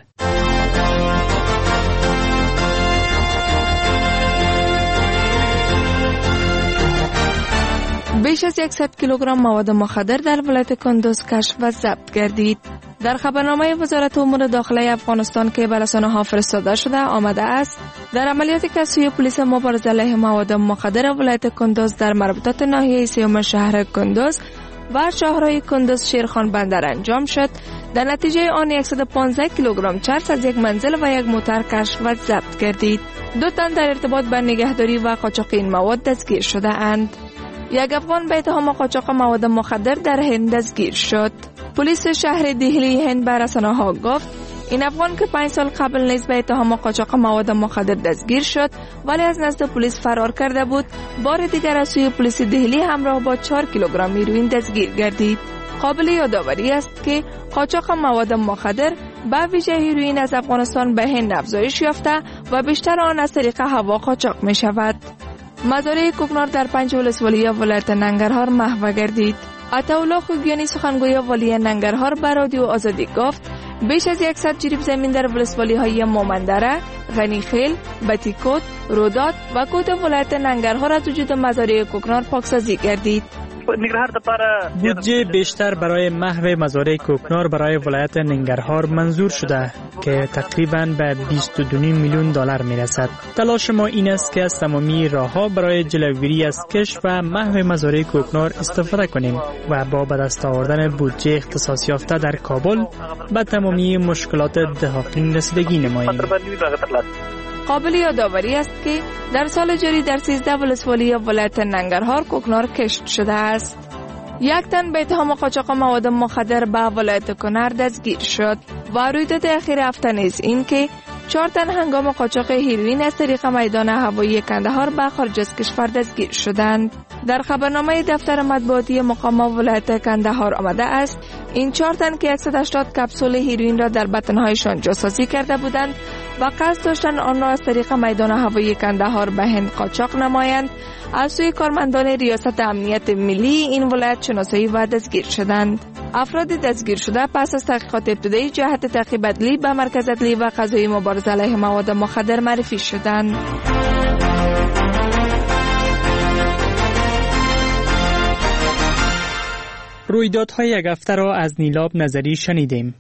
بیش از صد کیلوگرم مواد مخدر در ولایت کندوز کشف و ضبط گردید. در خبرنامه وزارت امور داخلی افغانستان که به رسانه‌ها فرستاده شده آمده است در عملیاتی که سوی پلیس مبارزه علیه مواد مخدر ولایت کندوز در مربوطات ناحیه سیوم شهر کندوز و شهرهای کندوز شیرخان بندر انجام شد، در نتیجه آن صد و پانزده کیلوگرم چرس از یک منزل و یک موتر کشف و ضبط گردید. دو تن در ارتباط با نگهداری و قاچاق این مواد دستگیر شده اند. یک افغان به اتهام قاچاق مواد مخدر در هند دستگیر شد. پلیس شهر دهلی هند به رسانه‌ها گفت این افغان که پنج سال قبل نیز به اتهام قاچاق مواد مخدر دستگیر شد ولی از نزد پلیس فرار کرده بود، بار دیگر از سوی پلیس دهلی همراه با چهار کیلوگرم هیروئین دستگیر گردید. قابل یادآوری است که قاچاق مواد مخدر به ویژه هیروئین از افغانستان به هند افزایش یافته و بیشتر آن از طریق هوا قاچاق می شود. مزارع کوکنار در پنج ولسوالی ولایت ننگرهار محو گردید. عطاالله خوگیانی سخنگوی والی ننگرهار به رادیو آزادی گفت بیش از صد جریب زمین در ولسوالی‌های مومندره، غنیخیل، بتیکوت، رودات و کوت ولایت ننگرهار از وجود مزارع کوکنار پاکسازی گردید. بودجه بیشتر برای محو مزارع کوکنار برای ولایت ننگرهار منظور شده که تقریباً به بیست و دو میلیون دلار میرسد. تلاش ما این است که از تمامی راه‌ها برای جلوگیری از کش و محو مزارع کوکنار استفاده کنیم و با به دست آوردن بودجه اختصاص یافته در کابل به تمامی مشکلات دهاقین رسیدگی نماییم. قابل یادآوری است که در سال جاری در سیزده ولسوالی ولایت ننگرهار کوکنار کشت شده است. یک تن به اتهام قاچاق مواد مخدر به ولایت کنر دستگیر شد و رویداد اخیر هفته نیز این که چهار تن هنگام قاچاق هیروئین از طریق میدان هوایی کندهار به خارج از کشور دستگیر شدند. در خبرنامه دفتر مطبوعاتی مقام ولایت کندهار آمده است این چهار تن که صد و هشتاد کپسول هیروئین را در بطنهایشان جاسازی کرده بودند و قصد داشتند آن را از طریق میدان هوایی کندهار به هند قاچاق نمایند، از سوی کارمندان ریاست امنیت ملی این ولایت شناسایی و دستگیر شدند. افراد دستگیر شده پس از تحقیقات ابتدایی جهت تعقیب عدلی به مرکز عدلی و قضایی مبارزه علیه مواد مخدر معرفی شدند. رویدادهای یک هفته را از نیلاب نظری شنیدیم.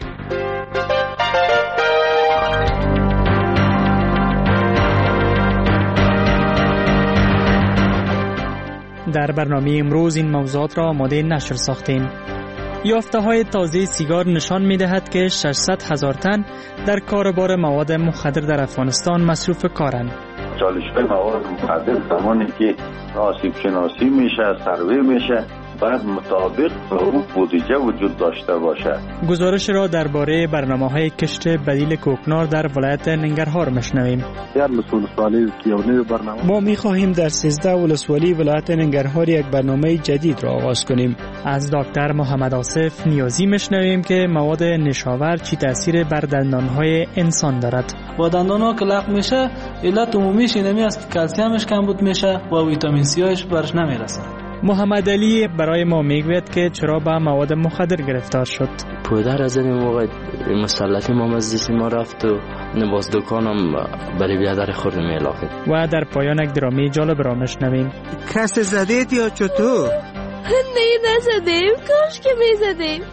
در برنامه امروز این موضوعات را آماده نشر ساختیم. یافته های تازه سیگار نشان می دهد که ششصد هزار تن در کاربار مواد مخدر در افغانستان مصروف کارند. چالش‌های مواد مخدر زمانی که آسیب شناسی میشه، سروی میشه، باید مطابق اون بودجه وجود داشته باشه. گزارش را درباره برنامه‌های کشت بدیل کوکنار در ولایت ننگرهار میشنویم. در ولسوالی کیونی برنامه ما می‌خواهیم در سیزده ولسوالی ولایت ننگرهار یک برنامه جدید را آغاز کنیم. از دکتر محمد آصف نیازی میشنویم که مواد نشاور چی تاثیر بر دندان‌های انسان دارد. با دندان‌ها که لق میشه، علت عمومیش اینمی است که کلسیمش کمبود میشه و ویتامین سی هاش برش نمیرسه. محمد علی برای ما میگوید که چرا به مواد مخدر گرفتار شد. پدر از این موقع مسلطی ما از ما رفت و نواز دکانم برای بیادر خورد میلاقید. و در پایان یک درامی جالب را میشنویم. کس زدید یا چطور؟ نه نزدیم، کاش که میزدیم.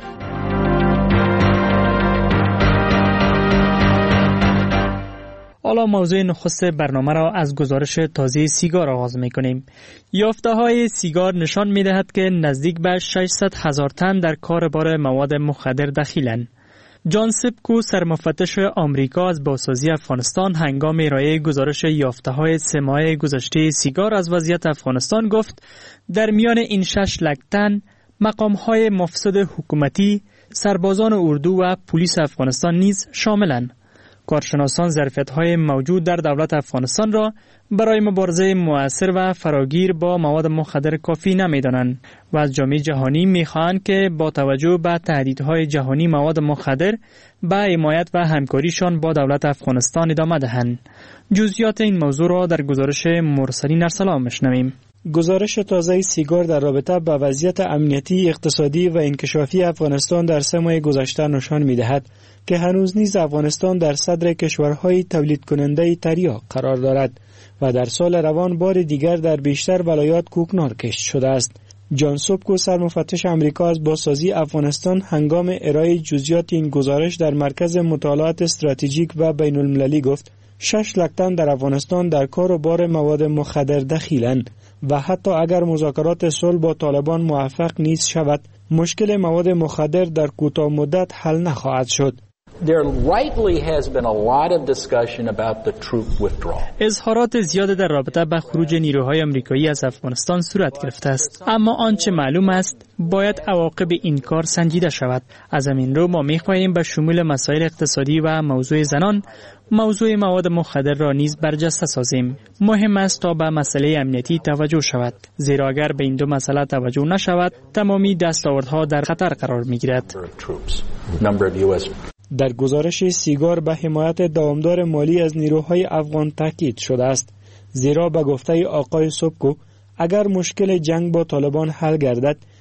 حالا موضوع نخست برنامه را از گزارش تازه سیگار آغاز می‌کنیم. یافته‌های سیگار نشان می‌دهد که نزدیک به ششصد هزار تن در کاربار مواد مخدر دخیلند. جان سپکو سرمفتش آمریکا از بازسازی افغانستان هنگام ارائه گزارش یافته‌های سه ماه گذشته سیگار از وضعیت افغانستان گفت در میان این شش لک تن مقام‌های مفسد حکومتی، سربازان اردو و پلیس افغانستان نیز شاملند. کارشناسان ظرفیت‌های موجود در دولت افغانستان را برای مبارزه مؤثر و فراگیر با مواد مخدر کافی نمی‌دانند و از جامعه جهانی می‌خواهند که با توجه به تهدیدهای جهانی مواد مخدر به حمایت و همکاریشان با دولت افغانستان ادامه دهند. جزئیات این موضوع را در گزارش مرسلین ارسلان می‌شنویم. گزارش تازه سیگار در رابطه با وضعیت امنیتی، اقتصادی و انکشافی افغانستان در سه ماه گذشته نشان می‌دهد که هنوز نیز افغانستان در صدر کشورهای تولید کننده تریاک قرار دارد و در سال روان بار دیگر در بیشتر ولایات کوکنار کشت شده است. جان سپکو سرمفتش آمریکا از بازسازی افغانستان هنگام ارائه جزئیات این گزارش در مرکز مطالعات استراتژیک و بین المللی گفت شش لک تن در افغانستان در کار و بار مواد مخدر دخیلند و حتی اگر مذاکرات صلح با طالبان موفق نیز شود مشکل مواد مخدر در کوتاه مدت حل نخواهد شد. There rightly has been a lot of discussion about the troop withdrawal. اظهارات زیاد در رابطه با خروج نیروهای آمریکایی از افغانستان صورت گرفته است، اما آنچه معلوم است باید عواقب این کار سنجیده شود. از همین رو ما می‌خواهیم به شمول مسائل اقتصادی و موضوع زنان موضوع مواد مخدر را نیز برجسته سازیم. مهم است تا به مسئله امنیتی توجه شود، زیرا اگر به این دو مسئله توجه نشود تمامی دستاوردها در خطر قرار می‌گیرد. در گزارش سیگار به حمایت دوامدار مالی از نیروهای افغان تاکید شده است، زیرا به گفته آقای سپکو اگر مشکل جنگ با طالبان حل گردد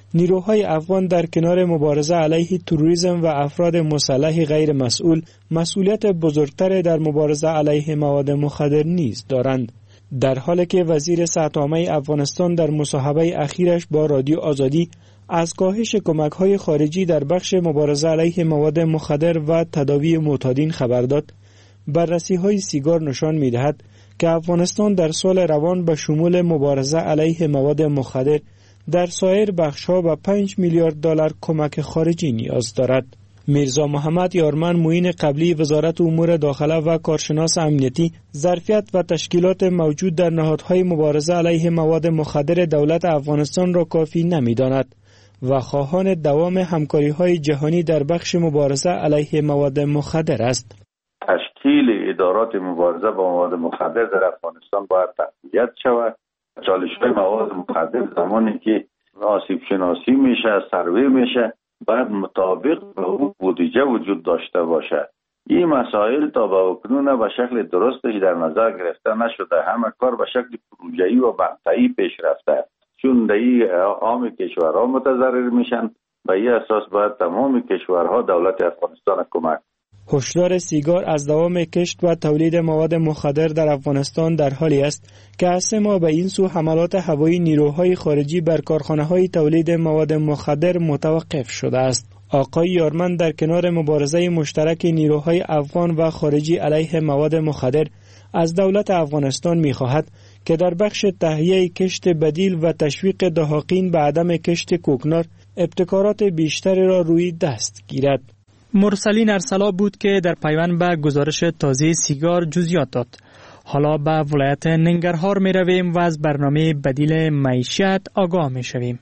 نیروهای افغان در کنار مبارزه علیه تروریسم و افراد مسلح غیر مسئول مسئولیت بزرگتر در مبارزه علیه مواد مخدر نیز دارند. در حالی که وزیر صحت عامه افغانستان در مصاحبه اخیرش با رادیو آزادی از کاهش کمک‌های خارجی در بخش مبارزه علیه مواد مخدر و تداوی معتادین خبر داد، بررسی‌های سیگار نشان می‌دهد که افغانستان در سال روان به شمول مبارزه علیه مواد مخدر در سایر بخش‌ها به پنج میلیارد دلار کمک خارجی نیاز دارد. میرزا محمد یارمن معین قبلی وزارت امور داخله و کارشناس امنیتی ظرفیت و تشکیلات موجود در نهادهای مبارزه علیه مواد مخدر دولت افغانستان را کافی نمی‌داند و خواهان دوام همکاری‌های جهانی در بخش مبارزه علیه مواد مخدر است. تشکیل ادارات مبارزه با مواد مخدر در افغانستان باید تقویت شود. چالش‌های مواد مخدر زمانی که آسیب شناسی میشه، سروی میشه، باید مطابق به اون بودجه وجود داشته باشد. این مسائل تا به اکنون به شکل درستش در نظر گرفته نشده. همه کار به شکل پروژه‌ای و مقطعی پیش رفته. چون در این عام کشورها متضرر میشن، به این اساس باید تمام کشورها دولت افغانستان کمک. هشدار سیگار از دوام کشت و تولید مواد مخدر در افغانستان در حالی است که از سه ماه به این سو حملات هوایی نیروهای خارجی بر کارخانه‌های تولید مواد مخدر متوقف شده است. آقای یارمن در کنار مبارزه مشترک نیروهای افغان و خارجی علیه مواد مخدر از دولت افغانستان می‌خواهد که در بخش تهیه کشت بدیل و تشویق دهاقین به عدم کشت کوکنار ابتکارات بیشتری را روی دست گیرد. مرسلین ارسلا بود که در پیوند به گزارش تازه سیگار جزئیات داد. حالا به ولایت ننگرهار می رویم و از برنامه بدیل معیشت آگاه می شویم.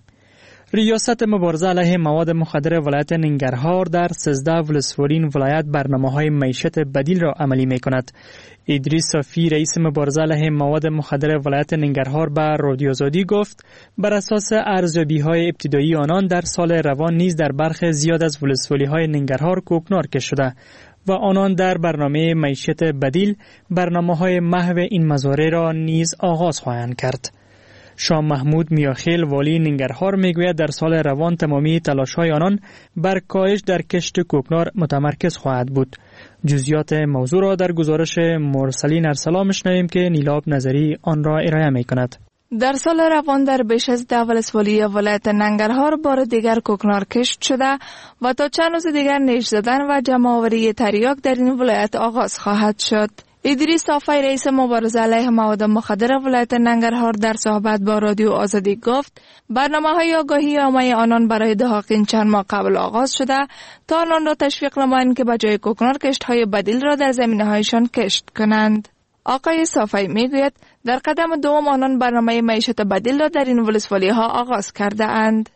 ریاست مبارزه علیه مواد مخدر ولایت ننگرهار در سیزده ولسوالی ولایت برنامه‌های معیشت بدیل را عملی می کند. ادریس صافی رئیس مبارزه علیه مواد مخدر ولایت ننگرهار به رادیو آزادی گفت بر اساس ارزیابی‌های ابتدایی آنان در سال روان نیز در برخی زیاد از ولسوالی‌های ننگرهار کوکنار کشته شده و آنان در برنامه معیشت بدیل برنامه‌های محو این مزارع را نیز آغاز خواهند کرد. شاه محمود میاخیل والی ننگرهار میگوید در سال روان تمامی تلاش‌های آنان بر کاهش در کشت کوکنار متمرکز خواهد بود. جزئیات موضوع را در گزارش مرسلین ارسلا میشنویم که نیلاب نظری آن را ارائه میکند. در سال روان در بیش از ده ولسوالی ولایت ننگرهار بار دیگر کوکنار کشت شده و تا چند روز دیگر نیش زدن و جمع‌آوری تریاک در این ولایت آغاز خواهد شد. ادریس صافی رئیس مبارزه علیه مواد مخدر ولایت ننگرهار در صحبت با رادیو آزادی گفت برنامه‌های آگاهی عامه آنان برای دهاقین چند ماه قبل آغاز شده تا آنان را تشویق نمایند که به جای کوکنار کشت‌های بدیل را در زمینه‌هایشان کشت کنند. آقای صافی میگوید در قدم دوم آنان برنامه معیشت بدیل را در این ولسوالی‌ها آغاز کرده اند.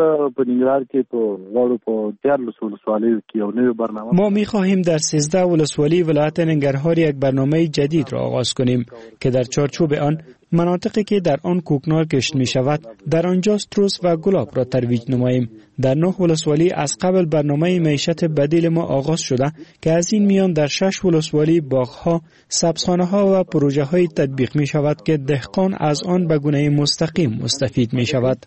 ما می خواهیم در سیزده ولسوالی ولایت ننگرهار یک برنامه جدید را آغاز کنیم که در چارچوب آن مناطقی که در آن کوکنار کشت می شود در آنجا ستروس و گلاب را ترویج نماییم. در نه ولسوالی از قبل برنامه معیشت بدیل ما آغاز شده که از این میان در شش ولسوالی باغ‌ها، سبزخانه‌ها و پروژه‌های تطبیق می شود که دهقان از آن به گونه مستقیم مستفید می شود.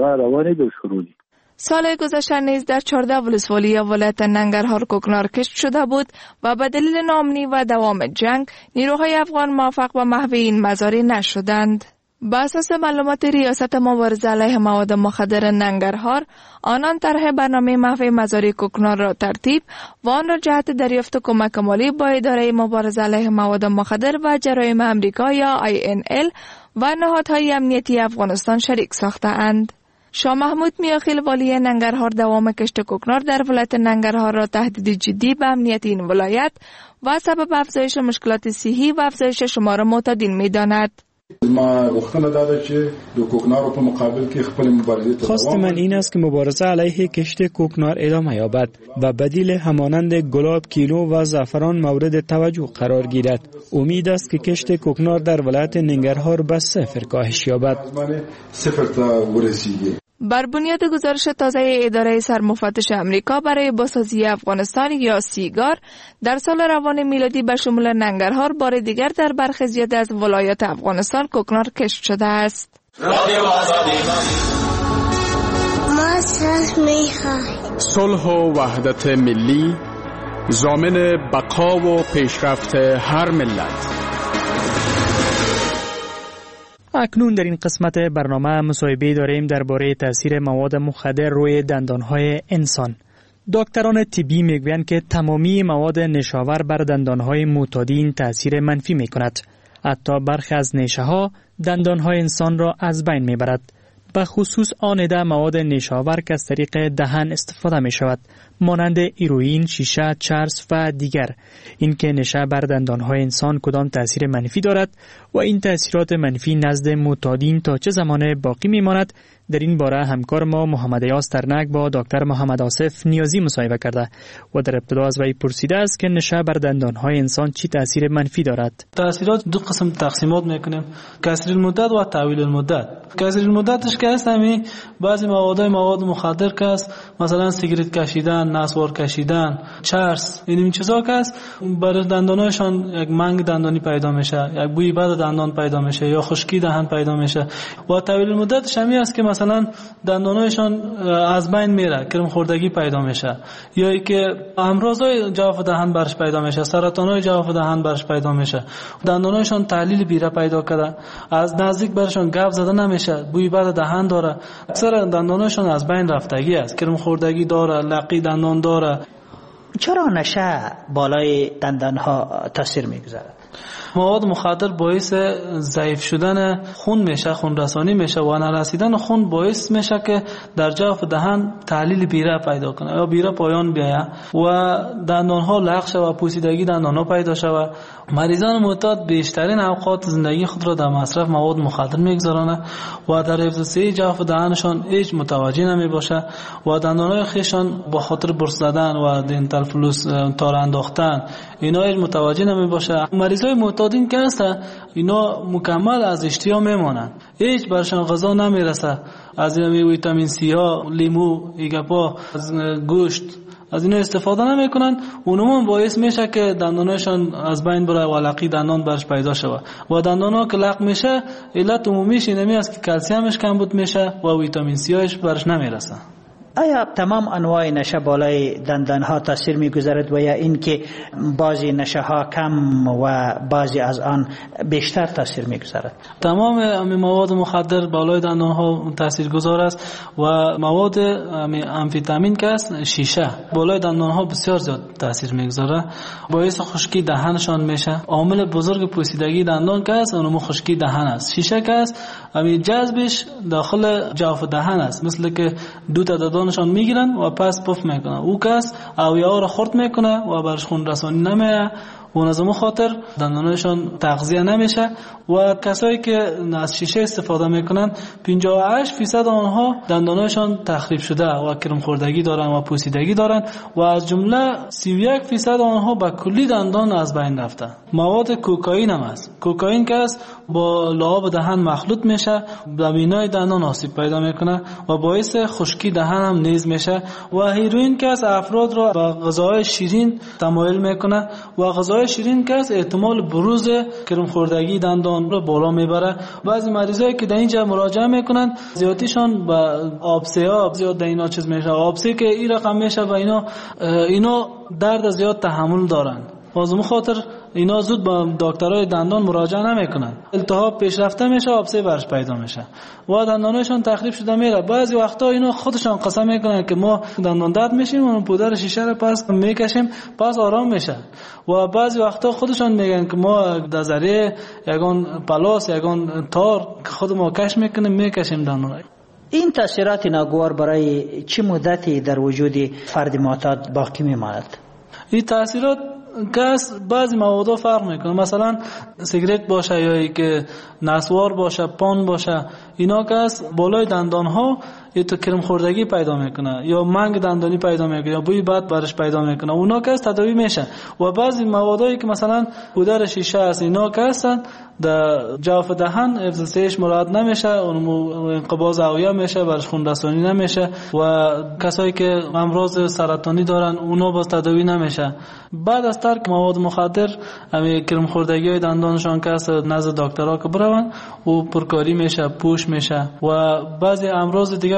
سال گذشته نیز در چهارده ولسوالی ولایت ننگرهار کوکنار کشت شده بود و به دلیل ناامنی و دوام جنگ نیروهای افغان موفق به محو این مزارع نشدند. بر اساس معلومات ریاست مبارزه علیه مواد مخدر ننگرهار، آنان طرح برنامه محو مزارع کوکنار را ترتیب و آن را جهت دریافت کمک مالی با اداره مبارزه علیه مواد مخدر و جرایم امریکا یا آی ان ال و نهادهای امنیتی افغانستان شریک ساخته اند. شاه محمود میاخیل والی ننگرهار دوام کشت کوکنار در ولایت ننگرهار را تهدید جدی به امنیت این ولایت و سبب افزایش مشکلات صحی و افزایش شمار معتادین می‌داند. ما غوښتنه دا چې د کوکنارو په مقابل کې خپل مبارزه خواست من این است که مبارزه علیه کشت کوکنار ادامه یابد و بدیل همانند گلاب، کیلو و زعفران مورد توجه قرار گیرد. امید است که کشت کوکنار در ولایت ننگرهار به صفر کاهش یابد. صفر تا ورسیږي. بر بنیاد گزارش تازه اداره سرمفتش امریکا برای بازسازی افغانستان یا سیگار، در سال روان میلادی به شمول ننگرهار بار دیگر در برخی زیاد از ولایات افغانستان کوکنار کشت شده است. ما آزاد میخوای. صلح و وحدت ملی ضامن بقا و پیشرفت هر ملت. اکنون در این قسمت برنامه مصاحبه داریم درباره تاثیر مواد مخدر روی دندانهای انسان. دکتران طبی میگویند که تمامی مواد نشاور بر دندانهای معتادین تاثیر منفی میکند. حتی برخی از نیشه ها دندانهای انسان را از بین میبرد. به خصوص آن عده مواد نشاور که از طریق دهن استفاده می شود، مانند هیروئین، شیشه، چرس و دیگر. این که نشه بر دندانهای انسان کدام تاثیر منفی دارد و این تاثیرات منفی نزد معتادین تا چه زمان باقی می ماند، در این باره همکار ما محمد یاس ترنک با دکتر محمد آصف نیازی مصاحبه کرده و در ابتدا از وی پرسیده است که نشه بر دندانهای انسان چی تاثیر منفی دارد. تاثیرات دو قسم تقسیمات میکنیم: کسری المدت و طویل المدت. کسری المدتش که است همین بعضی موادهای مواد مخدر که است، مثلا سیگرت کشیدن، نسوار کشیدن، چرس، این چیزا که است بر دندانهاشان یک منگ دندانی پیدا میشه، یک بوی بد دندان پیدا میشه یا خشکی دهان پیدا میشه. و طویل المدتش همین است که مثلا دندانهاشان از بین میره، کرم خوردگی پیدا میشه، یا ای که امراضای جوف دهان برش پیدا میشه، سرطانای جوف دهان برش پیدا میشه، دندانهاشان تحلیل بیره پیدا کرده، از نزدیک برشان گپ زده نمیشه، بوی بد دهان داره، اکثر دندانهاشان از بین رفتگی است، کرم خوردگی داره، لقی دندان داره. چرا نشه بالای دندانها تاثیر میگذارد؟ مواد مخدر باعث ضعیف شدن خون میشه، خون رسانی میشه و نرسیدن خون باعث میشه که در جوف دهان تحلیل بیره پیدا کنه یا بیره پایان بیایه و دندانها لغو شوه و پوسیدگی دندانها پیدا شوه. مریضان معتاد بیشترین اوقات زندگی خود را در مصرف مواد مخدر میگذرانه و در حفظ صحی جوف دهانشان هیچ متوجه نمی باشه و دندانهای خیشان با خاطر برس زدن و دنتال فلوس تار انداختن اینا هیچ متوجه نمی باشه. مریضای معتادین که هستن اینا مکمل از اشتها میمانند، هیچ برشان غذا نمیرسه، از این ویتامین سی ها، لیمو، ایگپا، از گوشت از اینا استفاده نمیکنن. اونم باعث میشه که دنداناشون از بین بره و لقی دندان برش پیدا شوه و دندانا که لق میشه علت عمومیش اینمی است که کلسیمش کمبود میشه و ویتامین سی هاش برش نمیرسه. آیا تمام انواع نشه بالای دندان ها تاثیر میگذارد و یا این که بعضی نشه ها کم و بعضی از آن بیشتر تاثیر میگذارد؟ تمام مواد مخدر بالای دندان ها تاثیر گذار است و مواد امفیتامین که است شیشه بالای دندان ها بسیار زیاد تاثیر میگذاره، باعث خشکی دهانشان میشه. عامل بزرگ پوسیدگی دندان که است اونم خشکی دهان است. شیشه که است همین جذبش داخل جوف دهان است، مثل که دو تا دندانشان میگیرن و پس پف میکنن، او کس اویاها را خرد میکنه و برش خون رسانی نمیه و از اون خاطر دندانشان تغذیه نمیشه و کسایی که از شیشه استفاده میکنن پنجاه و هشت درصد آنها دندانشان تخریب شده و کرم خوردگی دارن و پوسیدگی دارن و از جمله سی و یک درصد آنها به کلی دندان از بین رفته. مواد کوکائین هم است. کوکائین که است با لعاب دهان مخلوط میشه، به بینای دندان آسیب پیدا میکنه و باعث خشکی دهان هم نیز میشه. و هیروئین که است افراد را به غذاهای شیرین تمایل میکنه و غذاهای شیرین که است احتمال بروز کرم خوردگی دندان رو بالا میبره. بعضی مریضایی که در اینجا مراجعه میکنن زیادیشان با آبسه ها زیاد در اینا چیز میشه، آبسه که این رقم میشه و اینا اینا درد زیاد تحمل دارن. بازم خاطر اینا زود با دکترای دندان مراجعه نمیکنن، التهاب پیشرفته میشه، آبسه برش پیدا میشه و دندانشون تخریب شده میره. بعضی وقتا اینا خودشان قسم میکنن که ما دندان درد میشیم و پودر شیشه رو پس میکشیم پس آرام میشه و بعضی وقتا خودشان میگن که ما دزره یگان پلاس یگان تار خود ما کش میکنیم میکشیم دندان. این تاثیرات ناگوار برای چه مدتی در وجود فرد معتاد باقی میماند؟ این تاثیرات گاز بعضی مواد فرق میکنه، مثلا سیگرت باشه یا ای که نسوار باشه، پان باشه، اینا گاز بالای دندان ها تو کرم خوردگی پیدا میکنه یا منگ دندانی پیدا میکنه یا بوی بد برش پیدا میکنه، اونا که تداوی میشه. و بعضی موادایی که مثلا پودر شیشه است اینا که هستن در جوف دهان حفظ صحیح مراعات نمیشه، اون انقباض اوعیه میشه، برش خون رسانی نمیشه و کسایی که امراض سرطانی دارن اونا باز تداوی نمیشه. بعد از ترک مواد مخدر همین کرم خوردگی های دندانشان که هست نزد دکترها که برون و پرکاری میشه، پوش میشه و بعضی امراض دیگه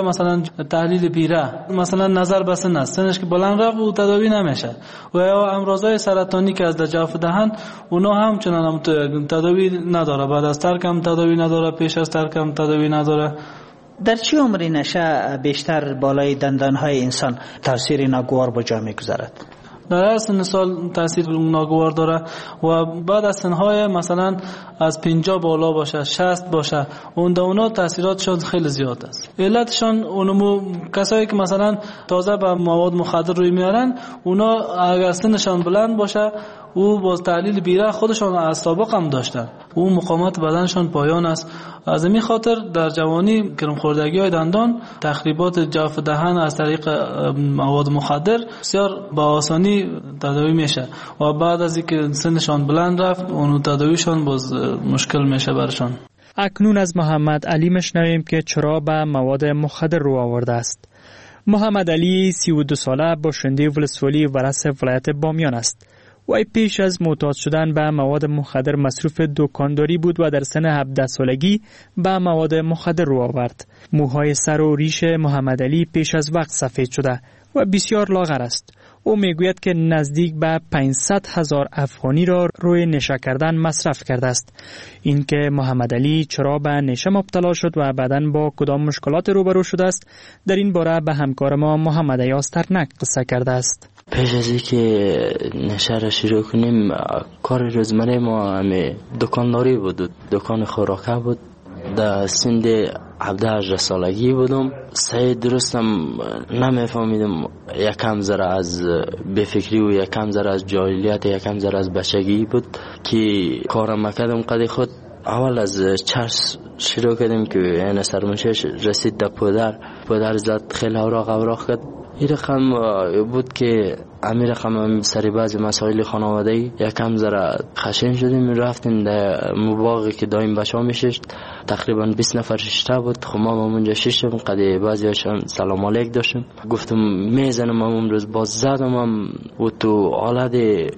مثلا تحلیل بیره، مثلا نظر به سن است، سنش که بلند رفت و تداوی نمیشه. و یا امراضای سرطانی که از جوف دهن اونا هم چنان تداوی نداره، بعد از ترک هم تداوی نداره، پیش از ترک هم تداوی نداره. در چه عمری نشه بیشتر بالای دندانهای انسان تاثیر ناگوار با جا میگذارد؟ در سن سال تاثیر ناگوار داره و بعد از سنهای مثلا از پنجاه بالا باشه، شصت باشه، اون دونا تاثیراتشون خیلی زیاد است. علتشون اونمو کسایی که مثلا تازه به مواد مخدر روی میارن، اونا اگر سنشان بلند باشه او باز تحلیل بیره خودشان از سابق هم داشتن، او مقاومت بدنشان پایان است. از این خاطر در جوانی گرمخوردگی های دندان، تخریبات جوف دهن از طریق مواد مخدر بسیار با آسانی تداوی میشه و بعد از اینکه سنشان بلند رفت اون تداویشان باز مشکل میشه برشان. اکنون از محمد علی مشنویم که چرا به مواد مخدر رو آورده است. محمد علی سی و دو ساله باشنده ولسوالی ورس ولایت بامیان است. وی پیش از معتاد شدن به مواد مخدر مصروف دکانداری بود و در سن هفده سالگی به مواد مخدر رو آورد. موهای سر و ریش محمد علی پیش از وقت سفید شده و بسیار لاغر است. او میگوید که نزدیک به پانصد هزار افغانی را روی نشه کردن مصرف کرده است. اینکه محمد علی چرا به نشه مبتلا شد و بعداً با کدام مشکلات روبرو شده است، در این باره به همکار ما محمد ایاز ترنک قصه کرده است. پیش از اینکه نشه را شروع کنیم، کار روزمره ما همه دکانداری بود، دکان خوراکه بود. در سن هفده هجده سالگی بودم، صحیح درستم نمیفهمیدم، یکم ذره از بفکری و یکم ذره از جاهلیت، یکم ذره از بچگی بود که کارم کردم. قدی خود اول از چرس شروع کردیم که این سرمنشش رسید در پدر پدر زد خیلی اوراق اوراق کرد. این رقم بود که امیر رقم سری بعض مسائل خانواده‌ای یکم ذره خشن شدیم، رفتیم در مباغی که دایم بچه ها میششت، تقریبا بیست نفر ششته بود. خب ما اونجا ششتم، قدی بعضی هاشون سلام علیک داشتم، گفتم میزنم اون روز باز زدم هم و تو حالت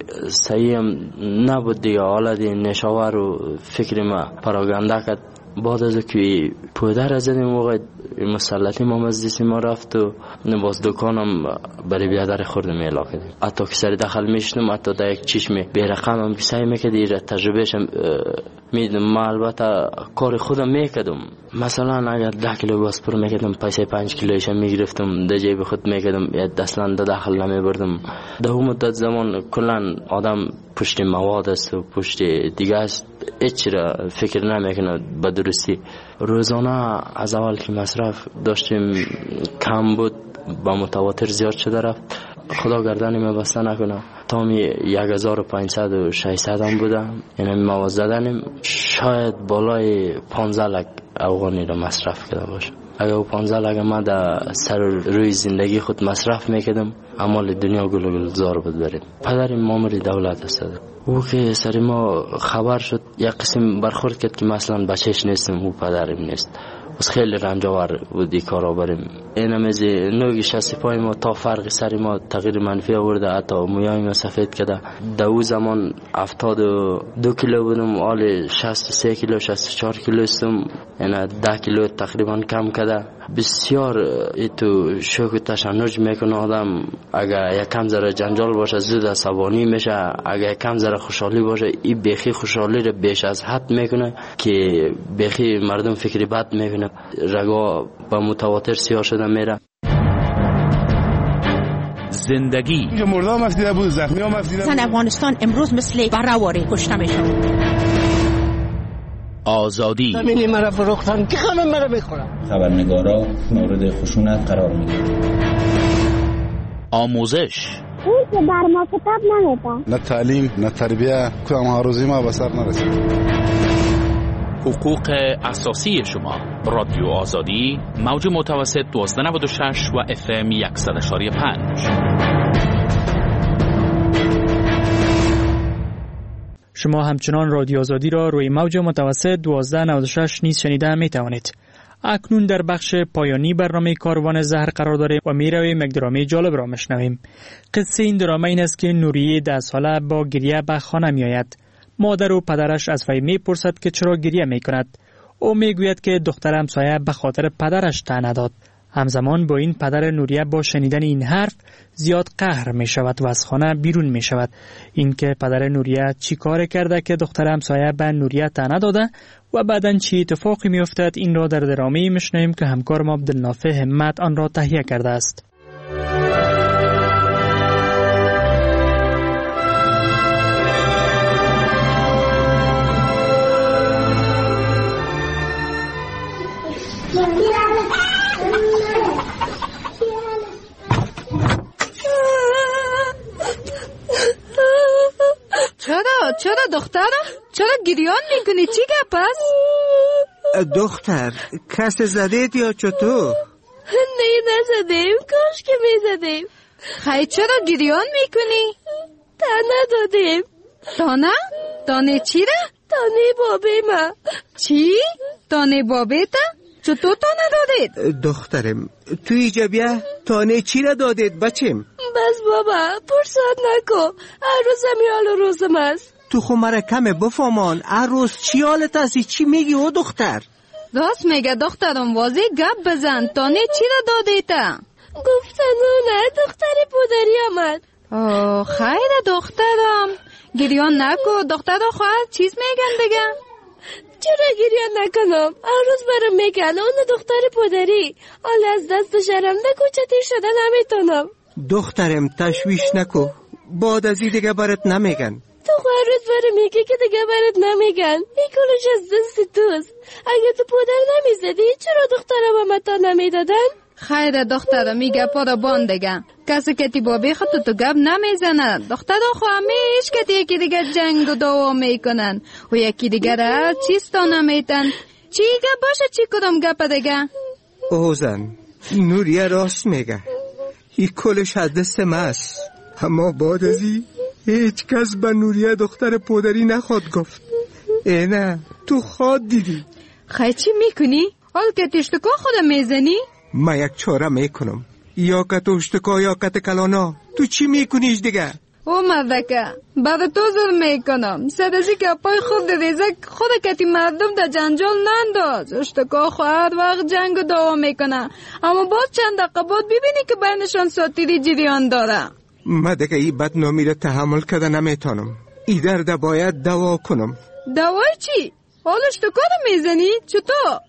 صحیح هم نبود دیگه، حالت نشاور و فکر ما پراگنده کرد. بعد از که پدر از این موقع مسلطی ما مزدیسی ما رفت و باز دکانم برای بیادر خوردم اعلا کردیم. حتی که سری دخل میشتم، حتی در یک چشم بیرقم هم که سعی میکردی تجربهشم میدم. ما البته کار خودم میکردم، مثلا اگر ده کیلو باسپور میکردم پیسه پنج کیلویشم میگرفتم در جیب خود میکردم، یا دستلان در داخل نمیبردم. در اون مدت زمان کلان آدم پشت مواد است و پشت دیگه است، هیچ را فکر نمیکنه به درستی. روزانه از اول که مصرف داشتیم کم بود، با متواتر زیاد شده رفت. خدا گردنی ما بسته نکنه، تامی یک هزار و پانصد و ششصد هم بوده. یعنی مواد زدنیم شاید بالای پانزده لک افغانی را مصرف کرده باشه. اگر او پانزده لک ما در سر روی زندگی خود مصرف میکردم، اعمال دنیا گل و گلزار بود بریم. پدر مامور دولت است. او که سر ما خبر شد، یک قسم برخورد کرد که مثلا بچهش نیستم، او پدرم نیست. بس خیلی رنجاور بودی کارا بریم. این همیز نوگی شست پای ما تا فرق سر ما تغییر منفی آورده، حتی مویای ما سفید کرده. در او زمان هفتاد و دو کیلو بودم، حال شست و سه کیلو شست و چهار کیلو استم، یعنی ده کیلو تقریبا کم کرده. بسیار ایتو شوک و تشنج میکنه آدم. اگر یکم ذره جنجال باشه زود عصبانی میشه، اگر یکم ذره خوشحالی باشه این بیخی خوشحالی رو بیش از حد میکنه که بیخی مردم فکری بد میکنه، رگا با متواتر سیاه شده میره. زندگی اینجا مرده هم مفتیده بود، زخمی هم مفتیده بود. زن افغانستان امروز مثل برهواری کشته میشن. آزادی زمینی مرا فروختن که همه مرا بخورن. خبرنگارا مورد خشونت قرار میگیرن. آموزش اون که بر ما کتاب نمیده، نه تعلیم نه تربیه، کدام ها روزی ما به سر نرسید. حقوق اساسی شما. رادیو آزادی، موج متوسط دوازده نود و شش و اف ام صد و پنج. شما همچنان رادیو آزادی را روی موج متوسط دوازده نود و شش نیز شنیده می توانید. اکنون در بخش پایانی برنامه کاروان زهر قرار داریم و می رویم یک درامه جالب را مشنویم. قصه این درامه این است که نوریه ده ساله با گریه به خانه می آید. مادر و پدرش از وی می پرسد که چرا گریه می کند. او می گوید که دختر همسایه به خاطر پدرش طعنه داد. همزمان با این پدر نوریه با شنیدن این حرف زیاد قهر می شود و از خانه بیرون می شود. اینکه پدر نوریه چی کار کرده که دختر همسایه به نوریه طعنه داده و بعداً چی اتفاقی می افتد، این را در درامه میشنویم که همکارم عبدالنافع همت آن را تهیه کرده است. چرا؟ چرا دخترم؟ چرا گریان میکنی؟ چی گپ است؟ دختر کس زدید یا چطور؟ نه نزدیم، کاش که میزدیم. خیلی چرا گریان میکنی؟ تانه دادیم. تانه؟ تانه چی را؟ تانه بابی ما. چی؟ تانه بابی تا؟ چطور تانه دادید؟ دخترم تو ایجا بیا، تانه چی را دادید بچم؟ بس بابا پرساد نکو، هر روز همیال روزم است. تو خو مرا کمه بفهمان، هر روز چی حالت هستی؟ چی میگی او دختر؟ راست میگه دخترم، واضح گپ بزن. تانه چی را دادید تا؟ گفتن نه دختر پدری آمد. آه خیره دخترم، گریان نکو. دختر خواهد چیز میگن دیگه؟ چرا گریان نکنم؟ هر روز برام میگن اون دختر پدری. حال از دست شرم نکوچتی شدن نمیتونم. دخترم تشویش نکو، بعد از این دیگه برات نمیگن. تو هر روز برام میگی که دیگه برات نمیگن. این کلش از دست توست. اگه تو پدر نمیزدی چرا دخترم آمد تا نمیدادن؟ خیره دخترم میگه پا بان دیگه. کسی که تی بابی خود تو گپ نمیزنه. دختر خو همیش که یکی دیگه جنگ و دعوا میکنن و یکی دیگه را چیز تا نمیتن. چی گپ باشه؟ چی کدام گپ دیگه؟ اوزن نوریه راست میگه، این کلش از دست ماست. اما بعد از این هیچ کس به نوریه دختر پدری نخواد گفت. ای نه تو خود دیدی. خیلی چی میکنی؟ حال که تشتکا خودم میزنی؟ ما یک چاره میکنم، یا که تو اشتکا یا که کلانا. تو چی میکنیش دیگه؟ او مردکه بعد تو ظلم میکنم. سرزی که پای خود ریزه خود کتی مردم در جنجال ننداز. اشتکا خواهد وقت جنگ و دعوا میکنه، اما باز چند دقیقه بعد ببینی که بینشان ساتیری جریان داره. ما دیگه این بدنامی را تحمل کرده نمیتونم. این درد باید دوا کنم. دوای چی؟ حال اشتکا رو میزنی؟ چطور؟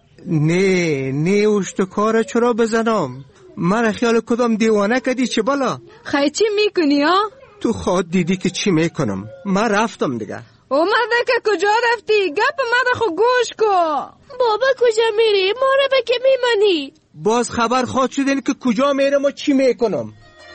نه نه اشتکا را چرا بزنم؟ مرا خیال کدام دیوانه کردی چه بالا؟ خیلی چی میکنی ها؟ تو خود دیدی که چی میکنم. من رفتم دیگه. او مردکه کجا رفتی؟ گپ مرا خو گوش کو. بابا کجا میری؟ ما را به که میمانی؟ باز خبر خواهد شدین که کجا میرم و چی میکنم.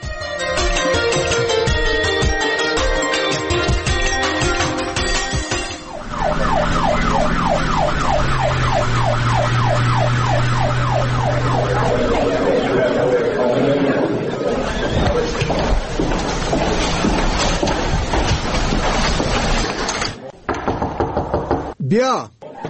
بیا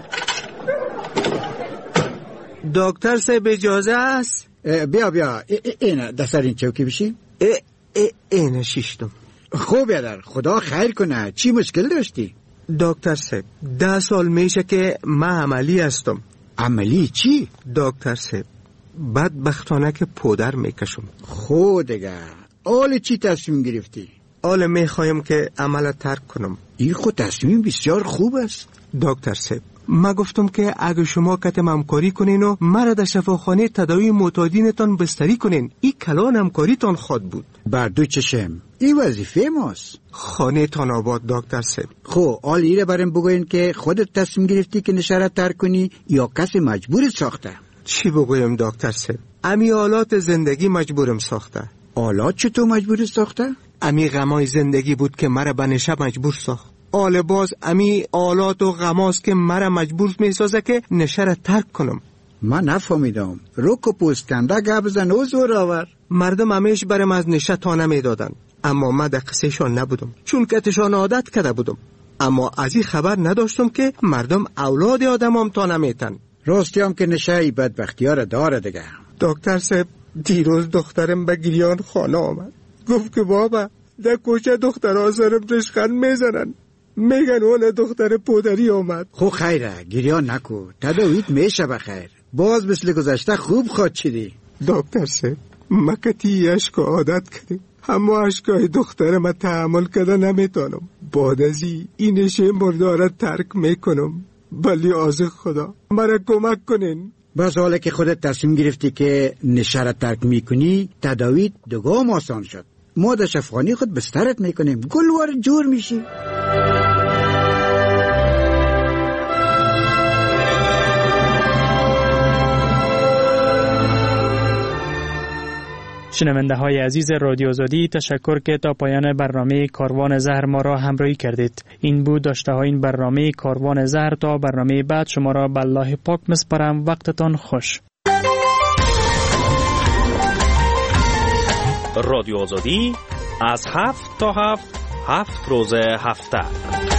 دکتر صاحب اجازه است؟ بیا بیا این دستر این چوکی بشی. این شیشتم. خوب یادر، خدا خیر کنه. چی مشکل داشتی؟ دکتر صاحب ده سال میشه که من عملی هستم. عملی چی؟ دکتر صاحب بدبختانه که پودر میکشم. خود دیگه آل چی تصمیم گرفتی؟ آل میخوایم که عمل ترک کنم. این خود تصمیم بسیار خوب است. دکتر صاحب ما گفتم که اگه شما کتم همکاری کنین و مرا در شفاخانه تداوی معتادینتان بستری کنین، این کلان همکاریتان خواد بود. بر دو چشم، این وظیفه ماست. خانه تان آباد دکتر صاحب. خب آل ایره برم بگوین که خودت تصمیم گرفتی که نشره ترک کنی یا کسی مجبور ساخته؟ چی بگویم دکتر صاحب؟ امی آلات زندگی مجبورم ساخته. آلات چطور مجبور ساخته؟ امی غمای زندگی بود که مرا به نشه مجبور ساخت. آل باز امی آلات و غماست که مرا مجبور میسازه که نشه را ترک کنم. من نفهمیدم. روک و پوستکنده گپ زن و زور آور. مردم همیش برم از نشه تا نمیدادن، اما من در قصهشان نبودم چون کتشان عادت کرده بودم. اما از این خبر نداشتم که مردم اولاد آدم هم تا نمیتن. راستی هم که نشه ای بدبختی ها را داره دیگه. دکتر صاحب دیروز دخترم به گریان خانه آمد، گفت که بابا در کوچه دختر آزارم رشخند میزنن، میگن اون دختر پدری آمد. خو خیره گریان نکو، تداویت میشه بخیر. باز مثل گذشته خوب خود چیدی. دکتر صاحب مکتی اشک عادت کرده، اما اشکای دخترم تحمل کرده نمیتونم. بعد از این نشه مرداره ترک میکنم. بلی از خدا مرا کمک کنین. بس حالا که خودت تصمیم گرفتی که نشه را ترک میکنی، تداویت دوگام آسان شد. ما در شفاخانه خود بسترت میکنیم، گلوار جور میشی. شنونده های عزیز رادیو آزادی، تشکر که تا پایان برنامه کاروان زهر ما را همراهی کردید. این بود داشته های این برنامه کاروان زهر. تا برنامه بعد شما را به الله پاک مسپارم. وقتتان خوش. رادیو آزادی از هفت تا هفت هفت روز هفته